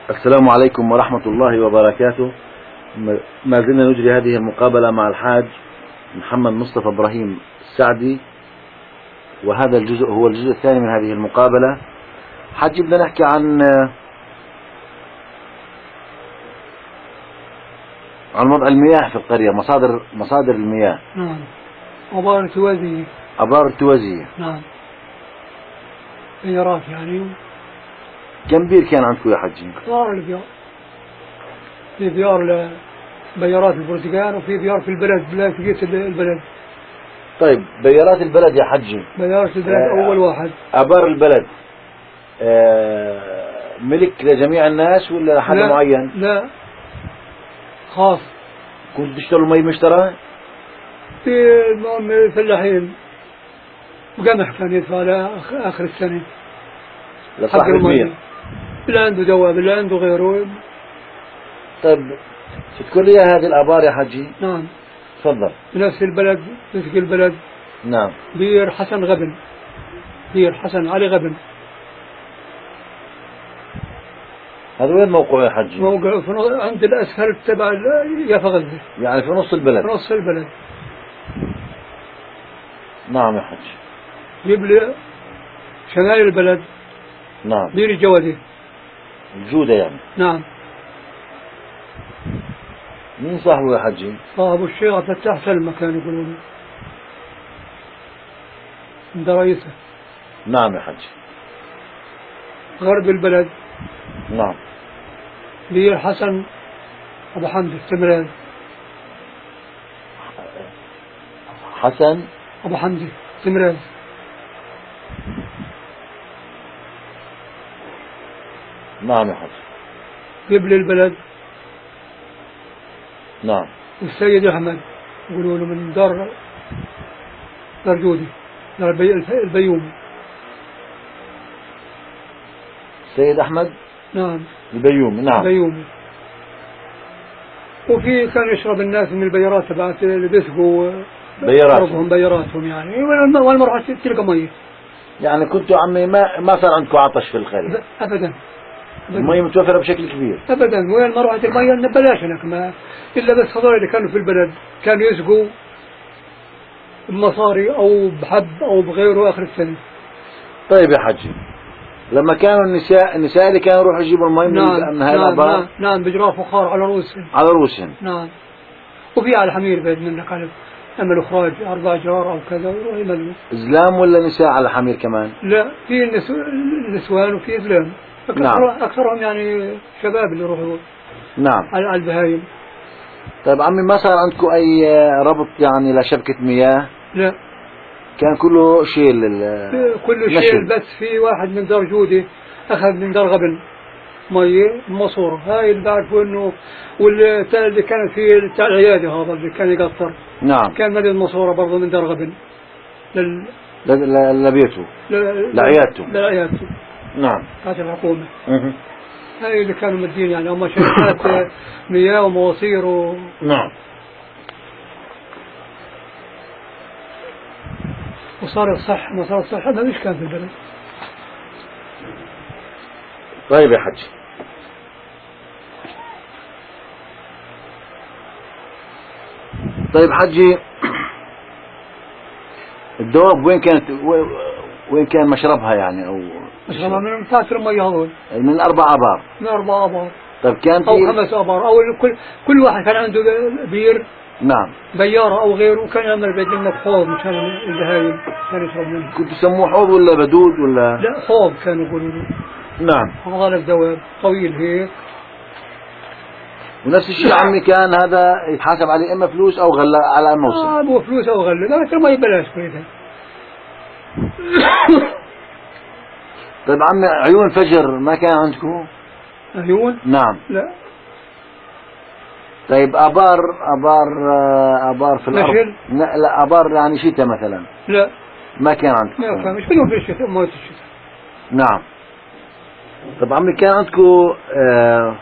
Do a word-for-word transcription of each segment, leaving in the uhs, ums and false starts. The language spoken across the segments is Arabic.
السلام عليكم ورحمة الله وبركاته. ما زلنا نجري هذه المقابلة مع الحاج محمد مصطفى إبراهيم السعدي، وهذا الجزء هو الجزء الثاني من هذه المقابلة. حاج بدنا نحكي عن عن وضع المياه في القرية، مصادر مصادر المياه. نعم. أبار ارتوازية. أبار ارتوازية. نعم. بيارات يعني. كم بير كان عندكم يا حجي؟ كثار البيار. في بيار بيارات البرتقال، وفي بيار في البلد بلاقية البلد. طيب بيارات البلد يا حجي. بيارات البلد آه أول واحد. أبار البلد آه ملك لجميع الناس ولا حد لا معين؟ لا، خاص. كنت تشتروا المي مشترى؟ في الفلاحين قمح كان يدفع لآخر السنة لصاحب المية، اللي عنده دواب اللي عنده غيره. طيب تذكر لي هذه الآبار يا حجي؟ نعم. تفضل. نفس البلد نفس البلد. نعم. بير حسن غبن، بير حسن علي غبن. هذا وين موقعه يا حجي؟ موقع في عند الأسفل تبع يافا غزة، يعني في نص البلد. في نص البلد. نعم يا حجي. جيب شمال البلد. نعم. بير الجودة. الجودة يعني. نعم. مين صاحبه يا حجي؟ صاحب الشيخ عبد الفتاح سلمى كانوا يقولون عند رئيسه. نعم يا حجي. غرب البلد. نعم. بير حسن أبو حمد السمراز. حسن أبو حمد السمراز. نعم يا حجي. قبل البلد. نعم. والسيد أحمد يقولوا له من دار دار جودي، دار البيوم. السيد أحمد. نعم. البيوم. نعم. البيوم. وفي كان يشرب الناس من البيارات تبعت اللي بيسقوا بياراتهم بياراتهم يعني، والمرة تلقى مية. يعني كنتوا عمي ما ما صار عندكم عطش في القرية؟ أبدا. المية متوفرة بشكل كبير. أبدا. وين ما رحت المية ببلاش هناك، ما إلا بس هذول اللي كانوا في البلد كانوا يسقوا بمصاري أو بحب أو بغيره آخر السنة. طيب يا حجي، لما كانوا النساء النساء اللي كانوا يروحوا يجيبوا المي من نعم هاي نعم الآبار؟ نعم, نعم بجراف فخار على رؤوسهم. على رؤوسهم. نعم. وفي على الحمير بعد منك على عملوا إخراج أربع جرار أو كذا ويروحوا يملوا. إزلام ولا نساء على الحمير كمان؟ لا، في النسوان وفي إزلام. نعم. أكثرهم يعني شباب اللي يروحوا. نعم. على البهايم. طيب عمي ما صار عندكم أي ربط يعني لشبكة مياه؟ لا، كان كله شيل. كله شيل، بس في واحد من دار جودي أخذ من دار غبن مية مصورة، هاي اللي بعرفوا إنه. والثاني اللي كان في تاع العيادة هذا اللي كان يقطر. نعم. كان مليء مصورة برضه من دار غبن لل لبيته لعيادته لعيادته. نعم. تاعت الحكومة. اها. هاي اللي كانوا مدين يعني هم شركات مياه ومواصير و... نعم. وصار الصح ما صار الصح هذا مش كان في البلد. طيب يا حج، طيب حجي، الدواب وين كانت وين كان مشربها يعني او مشربها من تاثر المياه هذول من اربع ابار؟ من اربع ابار. طيب كان في او خمس ابار، او كل كل واحد كان عنده بير. نعم. بيارة او غيره، وكان يعمل بيت منك حوض مشان البهايم كان يشرب منه. كنت تسموه حوض ولا بدود ولا؟ لا، حوض كانوا يقولوا له. نعم. هذا الدواب طويل هيك. ونفس الشيء عمي كان هذا يتحاسب عليه اما فلوس او غلا على موسم. اه مو فلوس او غله، لا ما يبلاش كذا. طيب عمي، عيون فجر ما كان عندكم؟ عيون؟ نعم. لا. طيب ابار ابار ابار في الارض؟ لا, لا ابار يعني شتاء مثلا؟ لا ما كان عندكم؟ ما كان، مش كلهم في الشتاء، موت الشتاء. نعم. طب عمي كان عندكم آه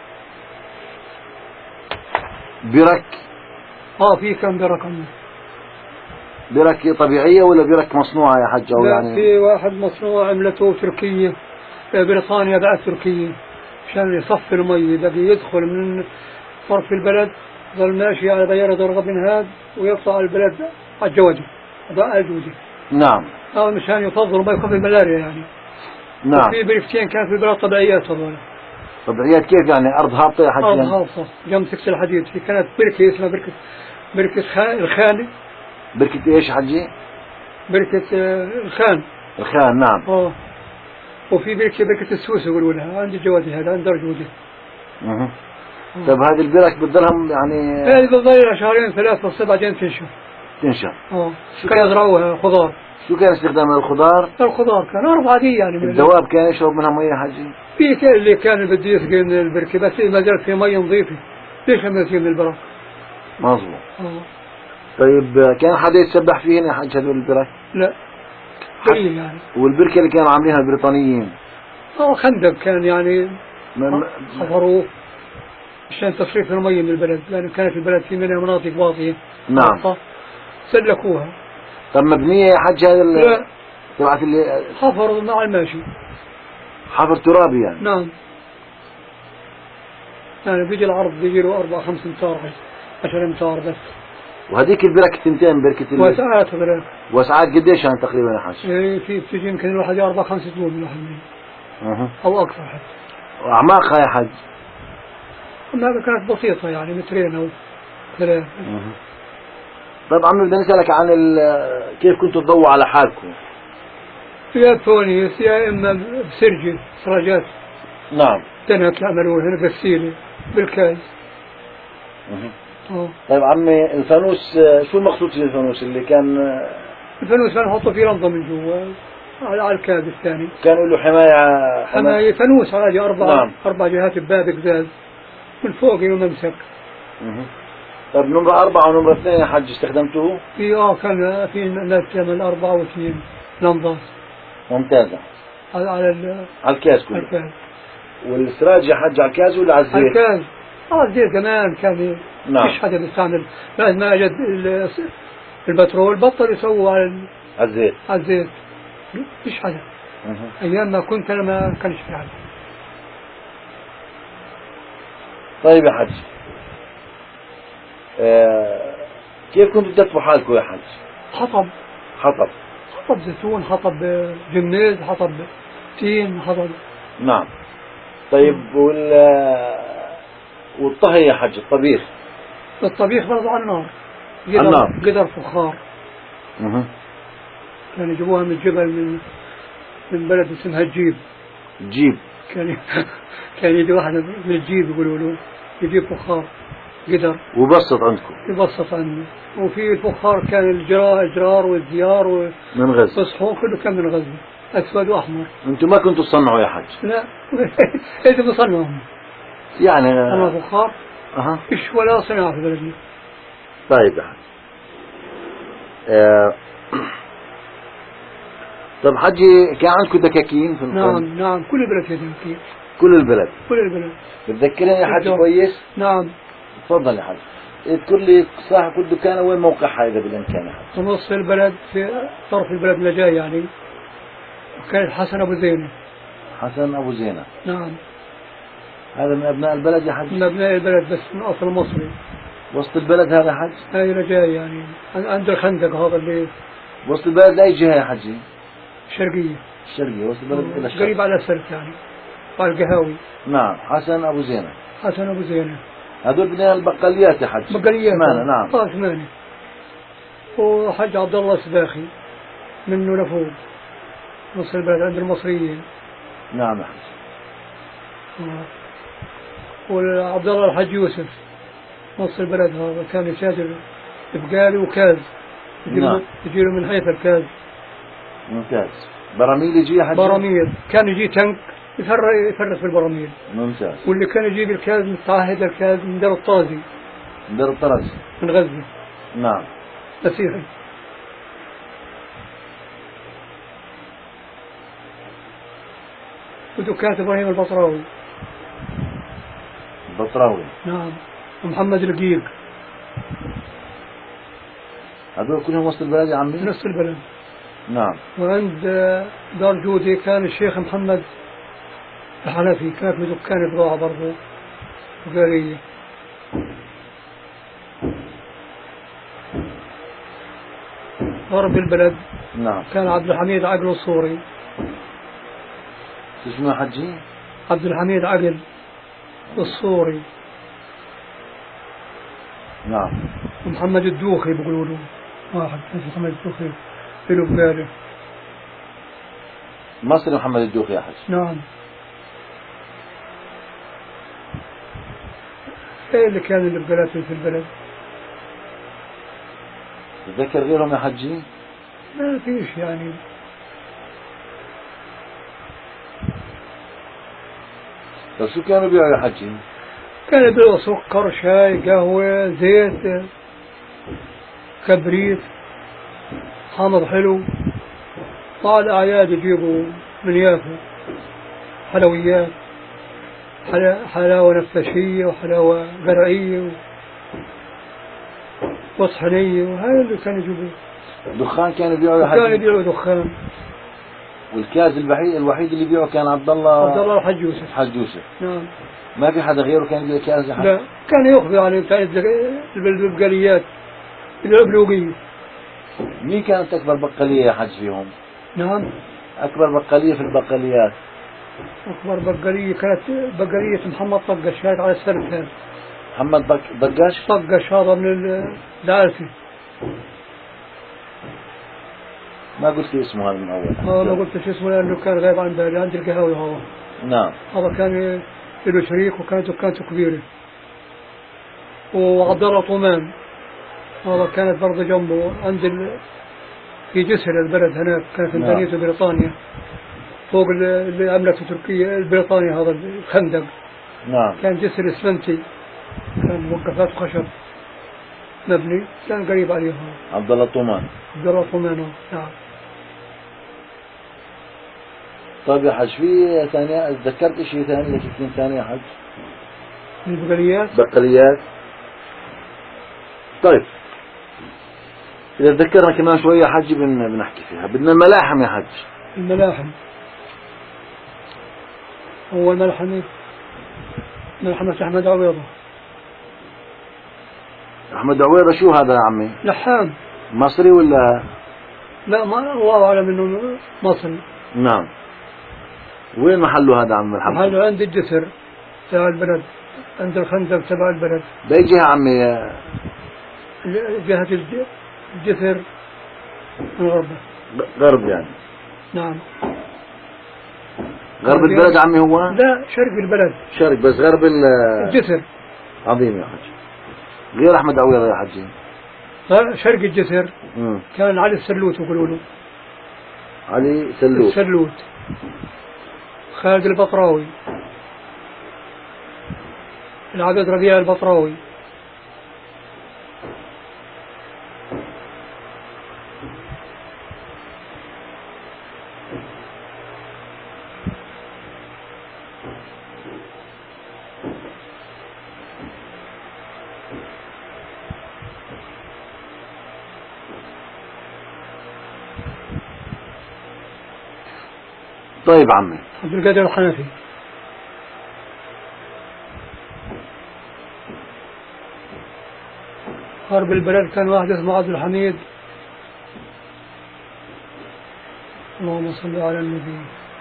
برك؟ اه في كان برك عندنا. برك طبيعية ولا برك مصنوعة يا حج؟ أو لا يعني في واحد مصنوع عملته تركية، بريطانيا بعد تركية. عشان يصفي المي، بقي يدخل من طرف البلد، ظل ماشي على بيارة درغة بن هاد ويطلع البلد على الجوادي على الجودي. نعم. هذا مشان يفضل ما يكون في الملاريا يعني. نعم. في بركتين كانت في البلد طبيعيات هذول. طبيعيات كيف يعني؟ أرض هابطة يا حجي؟ أرض هابطة جنب سكس الحديد. في كانت بركة اسمها بركة بركة خان الخان. بركة إيش حجي؟ بركة آه الخان. الخان نعم. اه. وفي بركة بركة السوس يقولوا لها عند الجوادي هذا عند درجودي. اها. طيب هذه البرك بتضلهم يعني؟ هذه بتضل شهرين ثلاثة بس بعدين تنشف. تنشف. اه. كانوا يزرعوها خضار. شو كان استخدام الخضار؟ الخضار كان أرض عادية يعني. الدواب كان يشرب منها مية حجي؟ في كان اللي كان بده يسقي من البركة بس ما زالت في مية نظيفة. ليش ما يسقي من البرك؟ مظبوط. اه. طيب كان حدا يتسبح فيهن يا حج هذول البرك؟ لا. قليل يعني. والبركة اللي كانوا عاملينها البريطانيين؟ اه خندق كان يعني حفروه عشان تصريف المية من البلد، لأن كانت البلد في منها مناطق واطية. نعم. سلكوها. طب مبنية يا حج هذا؟ لا. تبعت اللي حفروا مع الماشي. حفر ترابي يعني؟ نعم. يعني بيجي العرض بيجي له أربعة خمس أمتار عشر أمتار بس. وهذيك البركة تنتين بركة وسعات هذول. وسعات قديش يعني تقريبا يا حج؟ يعني في بتجي يمكن الواحد أربعة خمس دول من واحد منهم. أه. أو أكثر حتى. وأعماقها يا حج؟ هذا كانت بسيطة يعني مترين أو ثلاثة. طيب عمي بدي نسألك عن كيف كنتوا تضووا على حالكم؟ يا فونيس يا إما بسرجة سراجات. نعم. تنك يعملوها هنا غسيلة بالكاز. أه. طيب عمي الفانوس شو المقصود في الفانوس اللي كان؟ الفانوس كان نحطه في رمضة من جوا على الكاز الثاني. كان له حماية؟ حماية فانوس عادي أربعة. نعم. أربع جهات بباب قزاز من فوق له ممسك. طيب نمرة أربعة ونمرة اثنين يا حج استخدمتوه؟ في آه كان في ناس تعمل أربعة واثنين لمضة. ممتازة. على على على الكاز كله. الكاز. والسراج يا حج على الكاز ولا على الزيت؟ على الكاز. اه الزيت زمان كان نعم. مش حدا بيستعمل، بعد ما اجت البترول بطل يسووا على الزيت. على الزيت مش حدا. أه. ايام ما كنت انا ما كانش في حدا. طيب يا حج آه كيف كنتوا تدفوا حالكم يا حج؟ حطب. حطب. حطب زيتون، حطب جميز، حطب تين، حطب. نعم. طيب وال والطهي يا حج الطبيخ؟ الطبيخ برضه على النار. على النار. قدر فخار. اها. كانوا يجيبوها من الجبل من من بلد اسمها الجيب. جيب. كان كان يجي واحد من الجيب يقولوا له يجيب فخار قدر. وبسط عندكم؟ يبسط عنه. وفي الفخار كان الجرار الجرار والزيار و من غزة. والصحون كله كان من غزة أسود وأحمر. أنتم ما كنتوا تصنعوا يا حج؟ لا. إيش بصنعهم؟ يعني أنا فخار. أها. إيش ولا صناعة في بلدنا. طيب يا حج. آه. طب حجي كان عندكم دكاكين في نعم القرن؟ نعم كل البلد فيها دكاكين. كل البلد؟ كل البلد. بتذكرني يا حج كويس؟ نعم. تفضل يا حج. اذكر لي صاحب كل دكان وين موقعها إذا بالإمكان يا حج. في نص البلد في طرف البلد اللي جاي يعني. وكانت حسن أبو زينة. حسن أبو زينة. نعم. هذا من أبناء البلد يا حج؟ من أبناء البلد بس من أصل مصري. وسط البلد هذا حج؟ هاي اللي جاي يعني عند الخندق هذا اللي. وسط البلد لأي جهة يا حجي؟ الشرقية. الشرقية. وسط البلد إلى الشرق. قريب على السلك يعني. على القهاوي. نعم. حسن أبو زينة. حسن أبو زينة. هذول بدنا البقاليات يا حج. بقاليات. ثمانية. نعم. اه ثمانية. وحج عبد الله السباخي منه لفوق نص البلد عند المصريين. نعم يا حج. آه. وعبد الله الحج يوسف نص البلد هذا كان يتاجر بقالي وكاز. نعم. يجيله من حيث الكاز. ممتاز. براميل يجي يا حج؟ براميل. كان يجي تنك يفرق يفرق في البراميل. ممتاز. واللي كان يجيب الكاز متعهد الكاز من دار الطازي. من دار الطرز. من غزة. نعم. مسيحي. ودكات إبراهيم البطراوي. البطراوي. نعم. ومحمد القيق. هذول كلهم وسط البلد يا عمي؟ نفس البلد. نعم. وعند دار جودي كان الشيخ محمد الحنفي كانت له دكان بضاعة برضه تجارية. غرب البلد نعم. كان عبد الحميد عقل الصوري. اسمه يا حجي؟ عبد الحميد عقل الصوري. نعم. ومحمد الدوخي بيقولوا له واحد اسمه محمد الدوخي له بباله. مصري محمد الدوخي يا حج؟ نعم. ايه اللي كان اللي بقلاته في البلد؟ تذكر غيرهم يا حجي؟ ما فيش يعني. طيب شو كانوا بيعوا يا حجي؟ كان يبيعوا سكر، شاي، قهوة، زيت، كبريت، حامض حلو. مع الأعياد يجيبوا من يافا حلويات، حلا حلاوة نفاشية وحلاوة قرعية وصحنية، وهذا اللي كانوا يجيبوه. دخان كانوا بيعوا يا حجي؟ كانوا يبيعوا دخان. والكاز الوحيد الوحيد اللي بيعه كان عبد الله عبد الله الحج يوسف. حج يوسف. نعم. ما في حدا غيره كان يبيع كاز يا حج؟ لا، كان يخفي يعني بتاع البقاليات الأبلوقية. مين كانت أكبر بقالية يا حج فيهم؟ نعم. أكبر بقالية في البقاليات. أكبر بقالية كانت بقالية محمد طقش، هذا على السنة كان. محمد بق... بقاش؟ طقش هذا من العالفي. ما قلت لي اسمه هذا من أول. هذا ما قلت شو اسمه لأنه كان غايب عن بالي، عند القهاوي هذا. نعم. هذا كان له شريك وكانت دكانته كبيرة. وعبد الله طومان هذا كانت برضه جنبه عند ال... في جسر البلد هناك، كانت إمكانيته بريطانيا فوق اللي عملته تركيا بريطانيا، هذا الخندق. نعم. كان جسر اسمنتي، كان موقفات خشب مبني، كان قريب عليها. عبد الله طومان. عبد الله طومان. نعم. طيب يا حج في ثانية تذكرت شيء ثاني لك اثنين ثانية يا حج؟ من البقاليات؟ بقاليات. طيب إذا تذكرنا كمان شوية يا حج بن... بنحكي فيها. بدنا الملاحم يا حج. الملاحم. هو ملحمة ملحمة أحمد عويضة. أحمد عويضة شو هذا يا عمي؟ لحام. مصري ولا؟ لا، ما الله أعلم إنه مصري. نعم. وين محله هذا عم الحمد؟ محله عند الجسر تبع البلد، عند الخندق تبع البلد. بأي جهة عمي؟ جهة الجسر الغرب. غرب يعني. نعم. غرب البلد عمي هو؟ لا، شرق البلد. شرق بس غرب الجسر. عظيم يا حج. غير أحمد عويضة يا حجي. شرق الجسر. مم. كان علي السلوت يقولوا له. علي سلوت. السلوت. خالد البطراوي. العبد ربيع البطراوي. طيب عمي. عبد القادر الحنفي. غرب البلد كان واحد اسمه عبد الحميد. اللهم صل على النبي.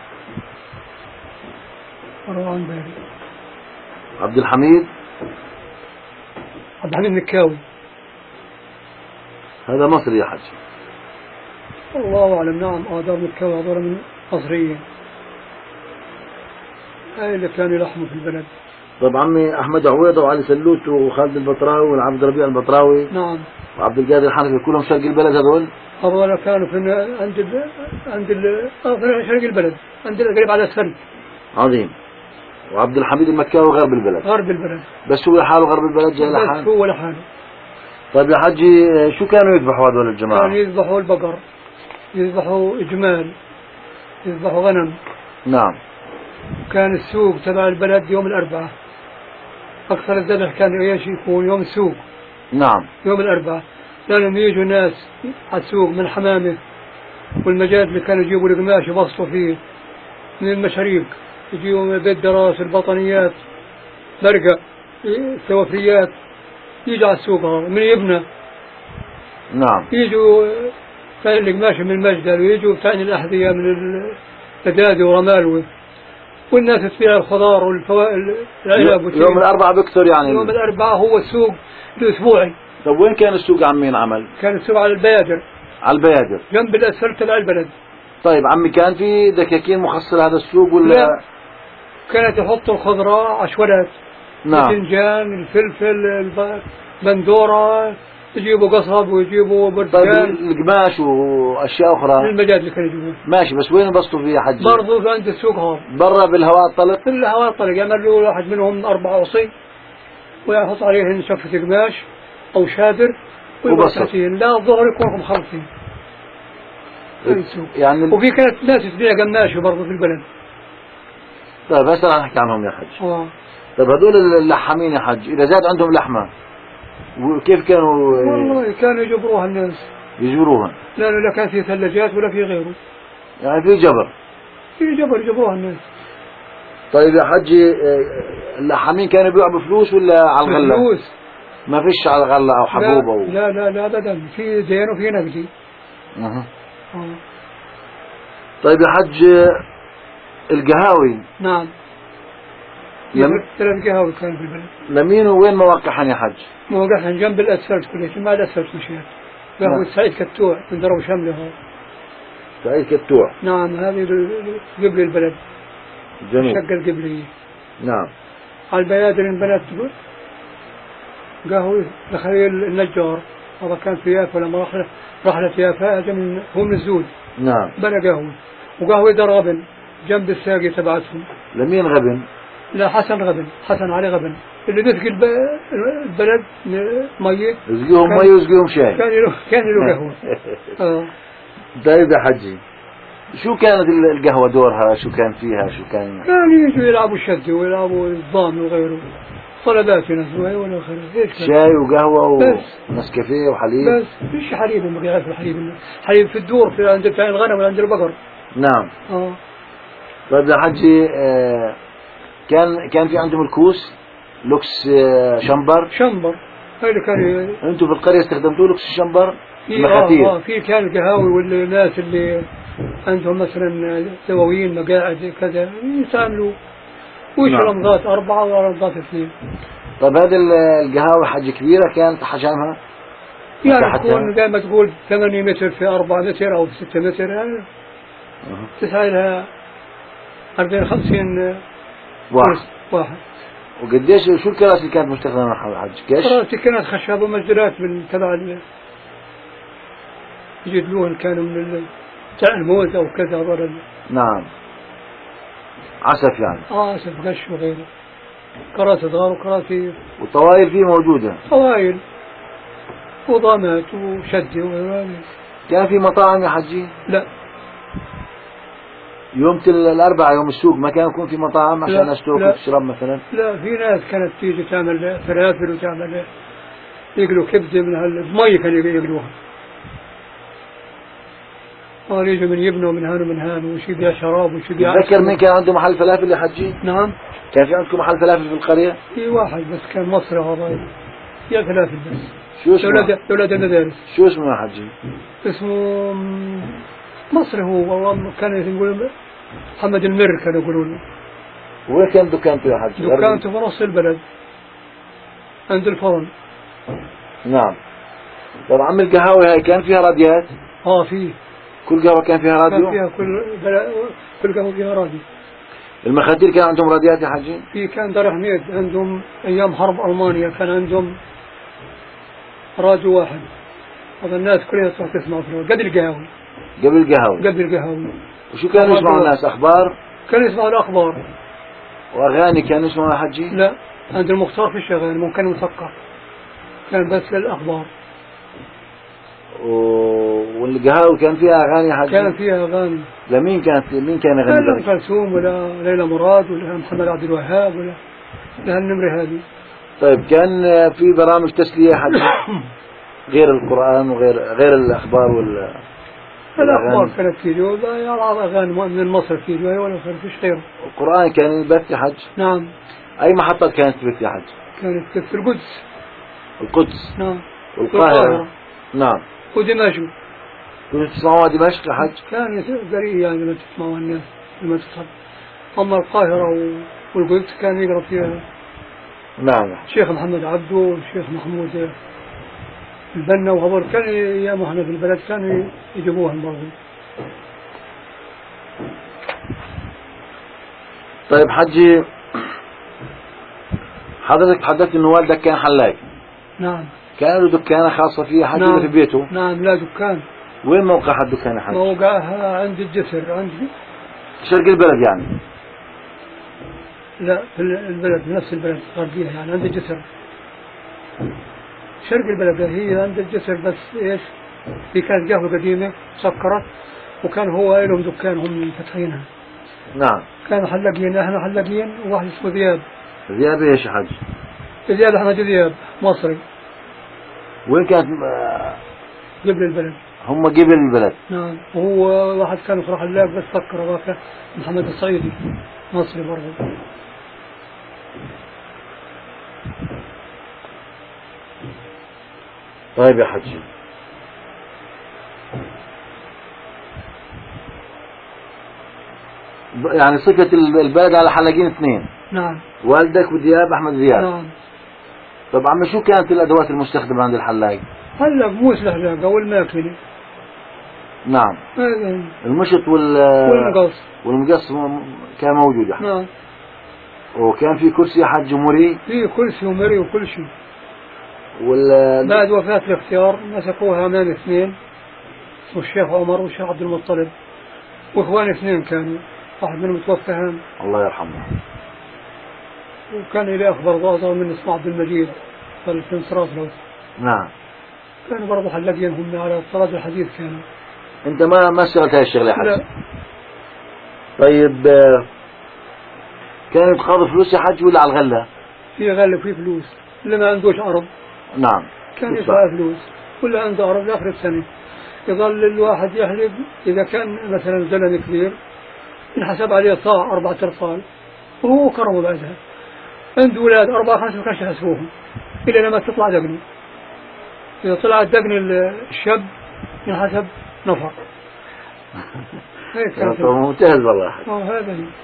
روان باري. عبد الحميد. عبد الحميد مكاوي. هذا مصري يا حج. الله أعلم. نعم. آدار مكاوي هذول من مصريين. هاي اللي كانوا يلحموا في البلد. طب عمي أحمد عويضة وعلي سلوت وخالد البطراوي والعبد ربيع البطراوي. نعم. وعبد القادر الحنفي كلهم شرق البلد هذول؟ هذول كانوا في عند ال عند ال شرق البلد، عند قريب على السرد. عظيم. وعبد الحميد المكاوي غرب البلد. غرب البلد. بس هو لحاله غرب البلد جاي لحاله؟ بس هو لحاله. طيب يا حجي شو كانوا يذبحوا هذول الجماعة؟ كانوا يذبحوا البقر، يذبحوا جمال، يذبحوا غنم. نعم. كان السوق تبع البلد يوم الأربعاء. أكثر الذبح كان ايش يكون يوم السوق. نعم. يوم الأربعاء لأنهم يجوا ناس على السوق من حمامة والمجاد اللي كانوا يجيبوا القماش يبسطوا فيه من المشاريب يجيهم من بيت دراس البطنيات مرقة السوافريات، يجي على السوق هذا من يبنى. نعم. يجوا ثاني القماش من المجدل، ويجوا ثاني الأحذية من الدادي ورمالوي، والناس تبيع الخضار والفوائد العنب. يوم الأربعاء بكثر يعني. يوم الأربعاء هو السوق الأسبوعي. طيب وين كان السوق عمي ينعمل؟ كان السوق على البيادر. على البيادر جنب الأسفل تبع البلد. طيب عمي كان في دكاكين مخصصة لهذا السوق ولا؟ لا، كانت يحطوا الخضراء عشوائيات. نعم. الباذنجان، الفلفل، البندورة، يجيبوا قصب ويجيبوا برتقال. طيب القماش واشياء اخرى المجال اللي كانوا يجيبوها ماشي، بس وين بسطوا فيها حجي؟ برضو عند السوق هون برا بالهواء الطلق. في الهواء الطلق يعملوا واحد منهم اربع عصي ويحط عليهن شفة قماش او شادر وبسط. لا الظهر يكونوا مخلصين يعني. وفي كانت ناس تبيع قماش برضو في البلد. طيب هسه رح نحكي عنهم يا حج. اه طيب هذول اللحامين يا حج اذا زاد عندهم لحمه وكيف كانوا؟ والله كانوا يجبروها الناس. يجبروها؟ لا لا لا كان في ثلاجات ولا في غيره. يعني في جبر. في جبر يجبروها الناس. طيب يا حجي اللحامين كانوا يبيعوا بفلوس ولا على الغله؟ بفلوس. ما فيش على الغله او حبوب او؟ لا لا لا ابدا، في دين وفي نقدي. اها. آه. طيب يا حج القهاوي. نعم. لم... ثلاث قهاوي كان في البلد. لمين وين مواقعهم يا حج؟ مواقعهم جنب الاسفلت كلها، ما الاسفلت مشيت. قهوة سعيد كتوع من درب شمله. سعيد كتوع. نعم هذه قبل البلد. جميل. الشقة القبلية. نعم. على البيادر انبنت قهوة لخليل النجار، هذا كان في يافا لما رحلة رحلة يافا من هو من الزود. نعم. بنى قهوة وقهوة درابن جنب الساقية تبعتهم. لمين غبن؟ لا حسن غبن، حسن علي غبن اللي بيسقي البلد مية. يسقيهم مي ويسقيهم شاي. كان له كان له قهوة. اه. طيب يا حجي شو كانت القهوة دورها؟ شو كان فيها؟ شو كان؟ كانوا يجوا يلعبوا الشد ويلعبوا الضامن وغيره، طلبات ينزلوها ولا غيره. شاي وقهوة ونسكافيه وحليب. بس فيش حليب، ما بيعرفوا الحليب. حليب في الدور في عند بتاع الغنم وعند البقر. نعم. اه. طيب يا حجي آه كان كان في عندهم الكوس لوكس آه شمبر. شمبر هذا كان. انتم في القرية استخدمتوا لوكس شمبر؟ في اه اه في كان القهاوي والناس اللي عندهم مثلا دواوين مقاعد كذا يستعملوا وش نعم. رمضات أربعة ورمضات اثنين. طيب هذه القهاوي حج كبيرة كانت حجمها؟ يعني تكون زي ما تقول ثمانية متر في أربعة متر أو ستة متر يعني. أه. تسعى لها أربعين خمسين واحد. واحد. وقديش شو الكراسي اللي كانت مستخدمة حج؟ كيش؟ كراسي كانت خشب ومجدرات من تبع يجدلوهن كانوا من تاع الموز أو كذا ورا. نعم. عسف يعني. آه عسف قش وغيره. كراسي صغار وكراسي. والطوايل فيه موجودة؟ طوايل وضامات وشدة وغيره. كان في مطاعم يا حجي؟ لا. يوم الأربعاء يوم السوق ما كان يكون في مطاعم عشان الناس تاكل وتشرب مثلا؟ لا في ناس كانت تيجي تعمل فلافل وتعمل يقلوا كبدة من هالمية كانوا يقلوها. قال يجوا من يبنوا ومن هان ومن هان وش يبيع شراب وش يبيع. تذكر مين كان عنده محل فلافل يا حجي؟ نعم. كان في عندكم محل فلافل في القرية؟ في واحد بس كان مصري هذا يا فلافل بس. شو اسمه؟ دولة دولة المدارس. شو اسمه يا حجي؟ اسمه مصري هو، كان يقول محمد المر كانوا يقولون. وين كان دكانته يا حجي؟ دكانته في نص البلد عند الفرن. نعم. طبعا عم القهاوي هاي كان فيها راديات؟ اه في. كل قهوة كان فيها راديو؟ كان فيها كل بلا... كل قهوة فيها راديو. المخادير كان عندهم راديات يا حجي؟ في كان دار حميد عندهم أيام حرب ألمانيا كان عندهم راديو واحد، هذا الناس كلها تروح تسمع فيه قبل القهاوي. قبل القهاوي. قبل القهاوي. وشو كانوا يسمعوا الناس؟ أخبار؟ كانوا يسمعوا الأخبار. وأغاني كانوا يسمعوا يا حجي؟ لا عند المختار في الشغال ممكن مثقف كان بس للأخبار. والقهاوي كان فيها أغاني يا حجي؟ كان فيها أغاني. لمين كانت مين كان يغني؟ لا أم كلثوم ولا ليلى مراد ولا محمد عبد الوهاب ولا لهالنمرة هذه. طيب كان في برامج تسلية حجي غير القرآن وغير غير الأخبار وال الأخبار كانت تيجي والأغاني من مصر تيجي ولا فيش غيره. القرآن كان يبث يا حج؟ نعم. أي محطة كانت تبث يا حج؟ كانت في القدس. القدس. نعم. والقاهرة. نعم. ودمشق. كنتوا تسمعوها دمشق يا حج؟ كانت قرية يعني ما تسمعوها الناس لما تصل. أما القاهرة والقدس كان يقرأ فيها. نعم. الشيخ محمد عبده والشيخ محمود البنا وهذول كانوا أيام احنا في البلد كانوا يجيبوها برضه. طيب حجي، حضرتك حدثت إنه والدك كان حلاق. نعم. كان له دكانة خاصة فيه حج؟ نعم. في بيته؟ نعم لا دكان. وين موقع الدكان يا حج؟ موقعها عند الجسر، عند شرق البلد يعني؟ لا في البلد، نفس البلد الغربية يعني عند الجسر. شرق البلد هي عند الجسر، بس ايش؟ هي كانت قهوة قديمة سكرت، وكان هو لهم دكان هم فاتحينها. نعم. كانوا حلاقين، احنا حلاقين، وواحد اسمه ذياب. ذياب ايش يا حج؟ ذياب احمد ذياب مصري. وين كانت؟ قبل البلد. هم قبل البلد. نعم. وهو واحد كان يفرح حلاق بس سكر ذاك محمد الصعيدي مصري برضه. طيب يا حجي، يعني صفة البلد على حلاقين اثنين. نعم. والدك ودياب أحمد ذياب. نعم. طب عم شو كانت الأدوات المستخدمة عند الحلاق؟ هلا مو الحلاقة والماكينة. نعم. هذا المشط وال والمقص. والمقص كان موجود يا حج. نعم. وكان في كرسي يا حج مري؟ في كرسي ومري وكل شيء. وال بعد وفاة الاختيار مسكوها أمام اثنين، اسمه الشيخ عمر والشيخ عبد المطلب، واخوان اثنين كانوا، واحد منهم متوفى هان الله يرحمه. وكان إلي أخبر ضاضر من اسمه عبد المجيد في انصراف له. نعم. كانوا برضو حلاقين هم على الطراز الحديث كانوا. أنت ما ما اشتغلت هاي الشغلة يا حج؟ لا. طيب كان يتقاضي فلوس يا حج ولا على الغلة؟ في غلة في فلوس، اللي ما عندوش أرض نعم كان يدفع فلوس، واللي عنده أرض لآخر السنة يظل الواحد يحلب. إذا كان مثلا زلم كبير ينحسب عليه صاع أربعة أرطال وهو كرمه بعدها. عنده أولاد أربعة خمسة ما كانش يحسبوهم إلا لما تطلع دقني. إذا طلع دقن الشاب ينحسب نفر. هيك كان ممتاز والله. اه هذا هي.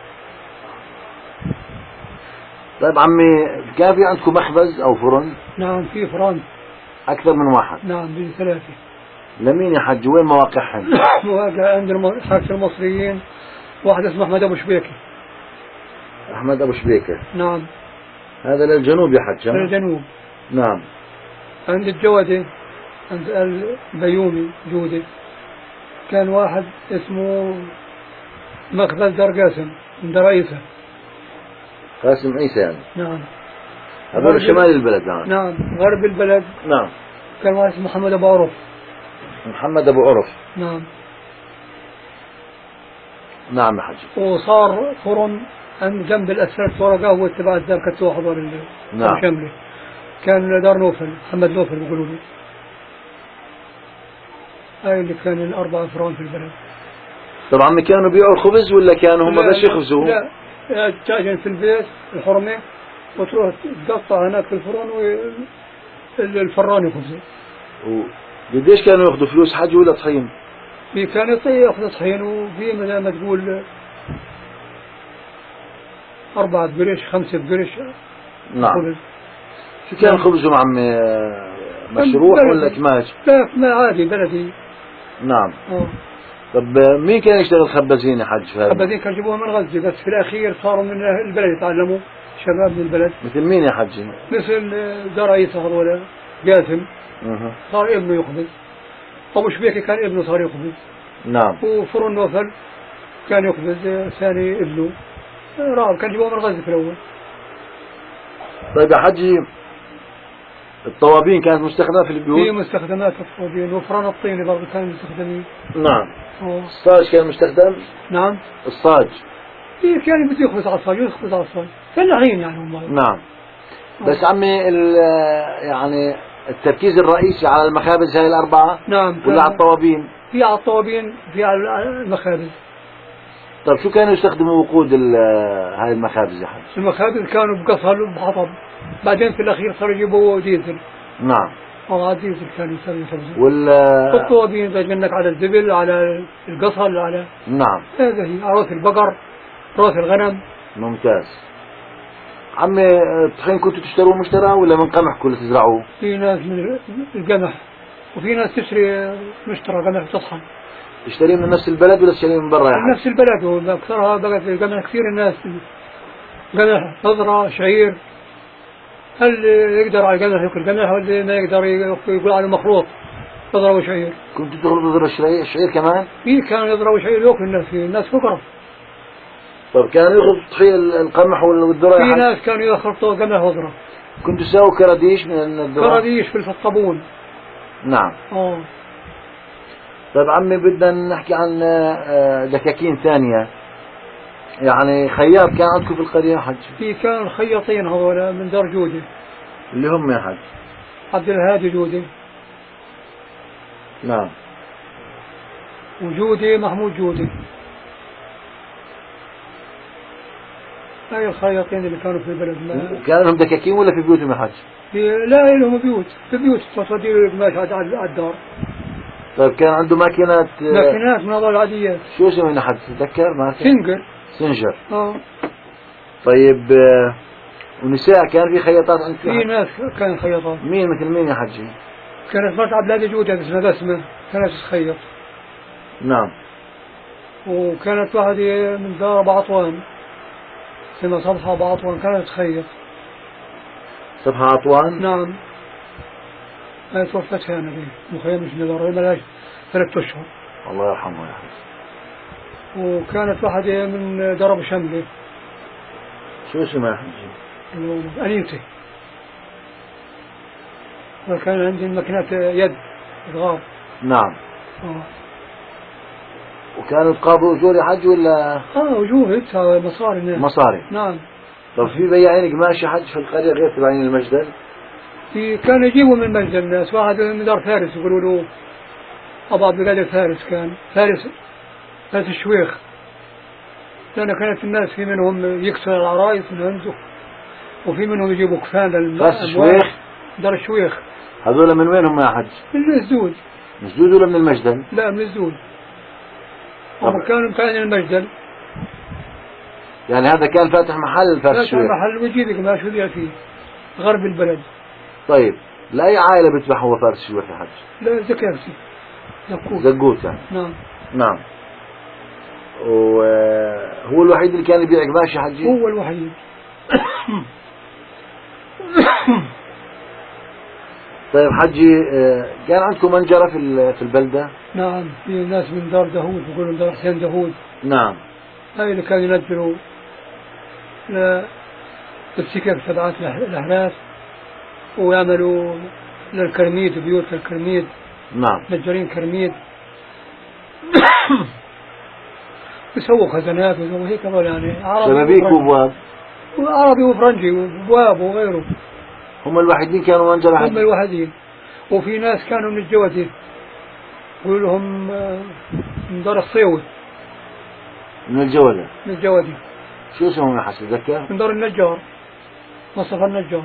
طيب عمي، كان في عندكم مخبز أو فرن؟ نعم في فرن أكثر من واحد. نعم بثلاثة. لمين يا حج؟ وين مواقعهم؟ مواقع عند حاكة المصريين، واحد اسمه أحمد أبو شبيكة. أحمد أبو شبيكة. نعم. هذا للجنوب يا حج؟ للجنوب. نعم. عند الجودة عند البيومي جودة كان واحد اسمه مخبز دار قاسم دار عيسى. قاسم عيسى يعني. نعم. هذا شمال البلد. نعم. نعم غرب البلد. نعم. كان واحد اسمه محمد أبو عرف. محمد أبو عرف. نعم. نعم يا حج. وصار فرن عند جنب الأسفلت ورا قهوة تبع الدار كتوه حضر نعم. شملة. كان دار نوفل، محمد نوفل بيقولوا له. هاي اللي كان الأربع فران في البلد. طبعا عمي كانوا بيعوا الخبز ولا كانوا هم بس يخبزوا؟ لا لا تاجن في البيت الحرمة وتروح تقطع هناك في الفرن والفران يخبزوا. قديش كانوا ياخذوا فلوس حج ولا طحين؟ في كان ياخذ طحين، وفي مثل ما تقول أربعة قرش خمسة قرش. نعم. شو كان خبزهم عمي؟ مشروح ولا كماش؟ لا كماش عادي بلدي. نعم. أوه. طب مين كان يشتغل خبازين يا حج؟ خبازين كانوا يجيبوها من غزة، بس في الأخير صاروا من البلد يتعلموا شباب من البلد. مثل مين يا حج؟ مثل دار عيسى هذول قاسم. أه. صار ابنه يخبز. أبو شبيكة كان ابنه صار يخبز. نعم. وفرن نوفل كان يخبز ثاني ابنه. راب كان يجيبوها من غزة في الأول. طيب يا حجي، الطوابين كانت مستخدمة في البيوت؟ في مستخدمات الطوابين، وفران الطين برضه كانوا مستخدمين. نعم. أوه. الصاج كان مستخدم؟ نعم. الصاج. في كان بده يخبز على الصاج يخبز على الصاج. فلاحين يعني هم. نعم. بس عمي يعني التركيز الرئيسي على المخابز هاي الأربعة؟ نعم. ولا على الطوابين؟ في على الطوابين في على المخابز. طيب شو كانوا يستخدموا وقود هاي المخابز يا حاج؟ المخابز كانوا بقصل وبحطب، بعدين في الأخير صاروا يجيبوا ديزل. نعم. اه ديزل كانوا يسوي خبزه. وال الطوابين زي منك على الزبل، على القصل، على نعم. هذا هي راس البقر، راس الغنم. ممتاز. عمي الطحين كنتوا تشتروه مشترى ولا من قمح كله تزرعوه؟ في ناس من القمح، وفي ناس تشتري مشترى قمح تطحن. تشتريه من نفس البلد ولا تشتريه من برا يا حاج؟ نفس البلد، واكثرها بقت القمح كثير الناس قمح خضرة شعير. هل يقدر على القمح ياكل قمح، واللي ما يقدر يقول على مخلوط خضرة وشعير. كنتوا تخلطوا الشعير الشعير كمان؟ في كانوا يضربوا شعير ياكل الناس، في الناس فقراء. طيب كانوا يخلطوا طحين القمح والذرة؟ في ناس كانوا يخلطوا قمح وذرة. كنتوا تساووا كراديش من الذرة؟ كراديش في الصابون. نعم. اه. طيب عمي بدنا نحكي عن دكاكين ثانية. يعني خياط كان عندكم في القرية يا حج؟ في كان خياطين هذول من دار جودة. اللي هم يا حج؟ عبد الهادي جودة. نعم. وجودة محمود جودة. هاي الخياطين اللي كانوا في البلد. كان لهم دكاكين ولا في بيوتهم يا حج؟ لا لهم بيوت، في بيوت تصدير القماش على الدار. طيب كان عنده ماكينات؟ ماكينات من هذول العاديات. شو اسمه يا حج تتذكر؟ ماكينة سنجر. سنجر. اه. طيب ونساء كان في خياطات عندك؟ في ناس كان خياطات. مين مثل مين يا حجي؟ كانت مرت عبد الهادي جودة اسمها بسمة، كانت تخيط. نعم. وكانت واحدة من دار أبو عطوان اسمها صبحة أبو عطوان، كانت تخيط. صبحة عطوان؟ نعم. هاي توفتها أنا دي مخيم مش نظر ملاش ثلاث أشهر. الله يرحمه يا حج. وكانت واحدة من درب شملة. شو اسمها يا حجي؟ أنيتي. وكان عندي ماكينات يد إضغام. نعم. آه. وكانوا تقابلوا أجور يا حج ولا؟ اه وجوه مصاري. نعم. مصاري. نعم. طب في بياعين قماش يا حج في القرية غير تبعين المجدل؟ في كانوا يجيبوا من مجدل الناس، واحد من دار فارس يقولوا له أبو عبد القادر فارس، كان فارس فارس الشويخ، لأن كانت الناس في منهم يكسر العرايس من عنده، وفي منهم يجيبوا كفان للماء. فارس الشويخ؟ دار الشويخ. هذول من وين هم يا حج؟ من الزود. من الزود ولا من المجدل؟ لا من الزود. هم كانوا كان المجدل. يعني هذا كان فاتح محل فارس الشويخ؟ فاتح محل ويجيب قماش ويبيع فيه غرب البلد. طيب لأي عائلة بيتبع هو فارس الشويخ يا حج؟ لا زكارسي. زقوت. زقوت يعني. نعم. نعم. وهو الوحيد اللي كان يبيع قماش يا حجي؟ هو الوحيد. طيب حجي كان عندكم منجرة في في البلدة؟ نعم. في ناس من دار داوود يقولون دار حسين داوود. نعم. هاي اللي كانوا ينزلوا للسكك تبعات الأحراس، ويعملوا للكرميد بيوت الكرميد. نعم. نجارين كرميد. يسووا خزانات ويسووا هيك هذول يعني عربي. شبابيك وابواب. وعربي وفرنجي وابواب وغيره. هم الوحيدين كانوا منجرة حجي؟ هم الوحيدين. وفي ناس كانوا من الجودة يقولوا لهم من دار الصيوي. من الجودة؟ من الجودة. شو اسمهم يا حسن تذكر؟ من دار النجار، مصطفى النجار.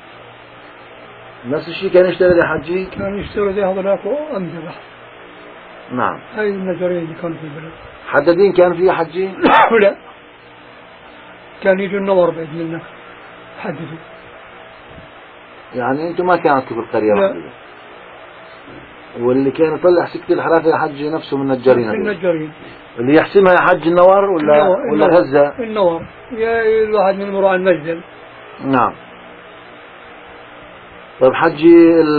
نفس الشيء كان يشتغل يا حجي؟ كانوا يشتغلوا زي هذولاك وأمجد. نعم. هاي النجارين اللي كانوا في البلد. حدادين كان في حجي؟ لا. كان يجوا النور بإذن الله حددوا. يعني انتم ما كان عندكم في القرية؟ لا. واحدة. واللي كان يطلع سكة الحرافة يا حجي نفسه من النجارين؟ النجارين. اللي يحسمها يا حج النور ولا النور. ولا النور. غزة؟ النور. يا الواحد من مروع المجدل. نعم. طيب حجي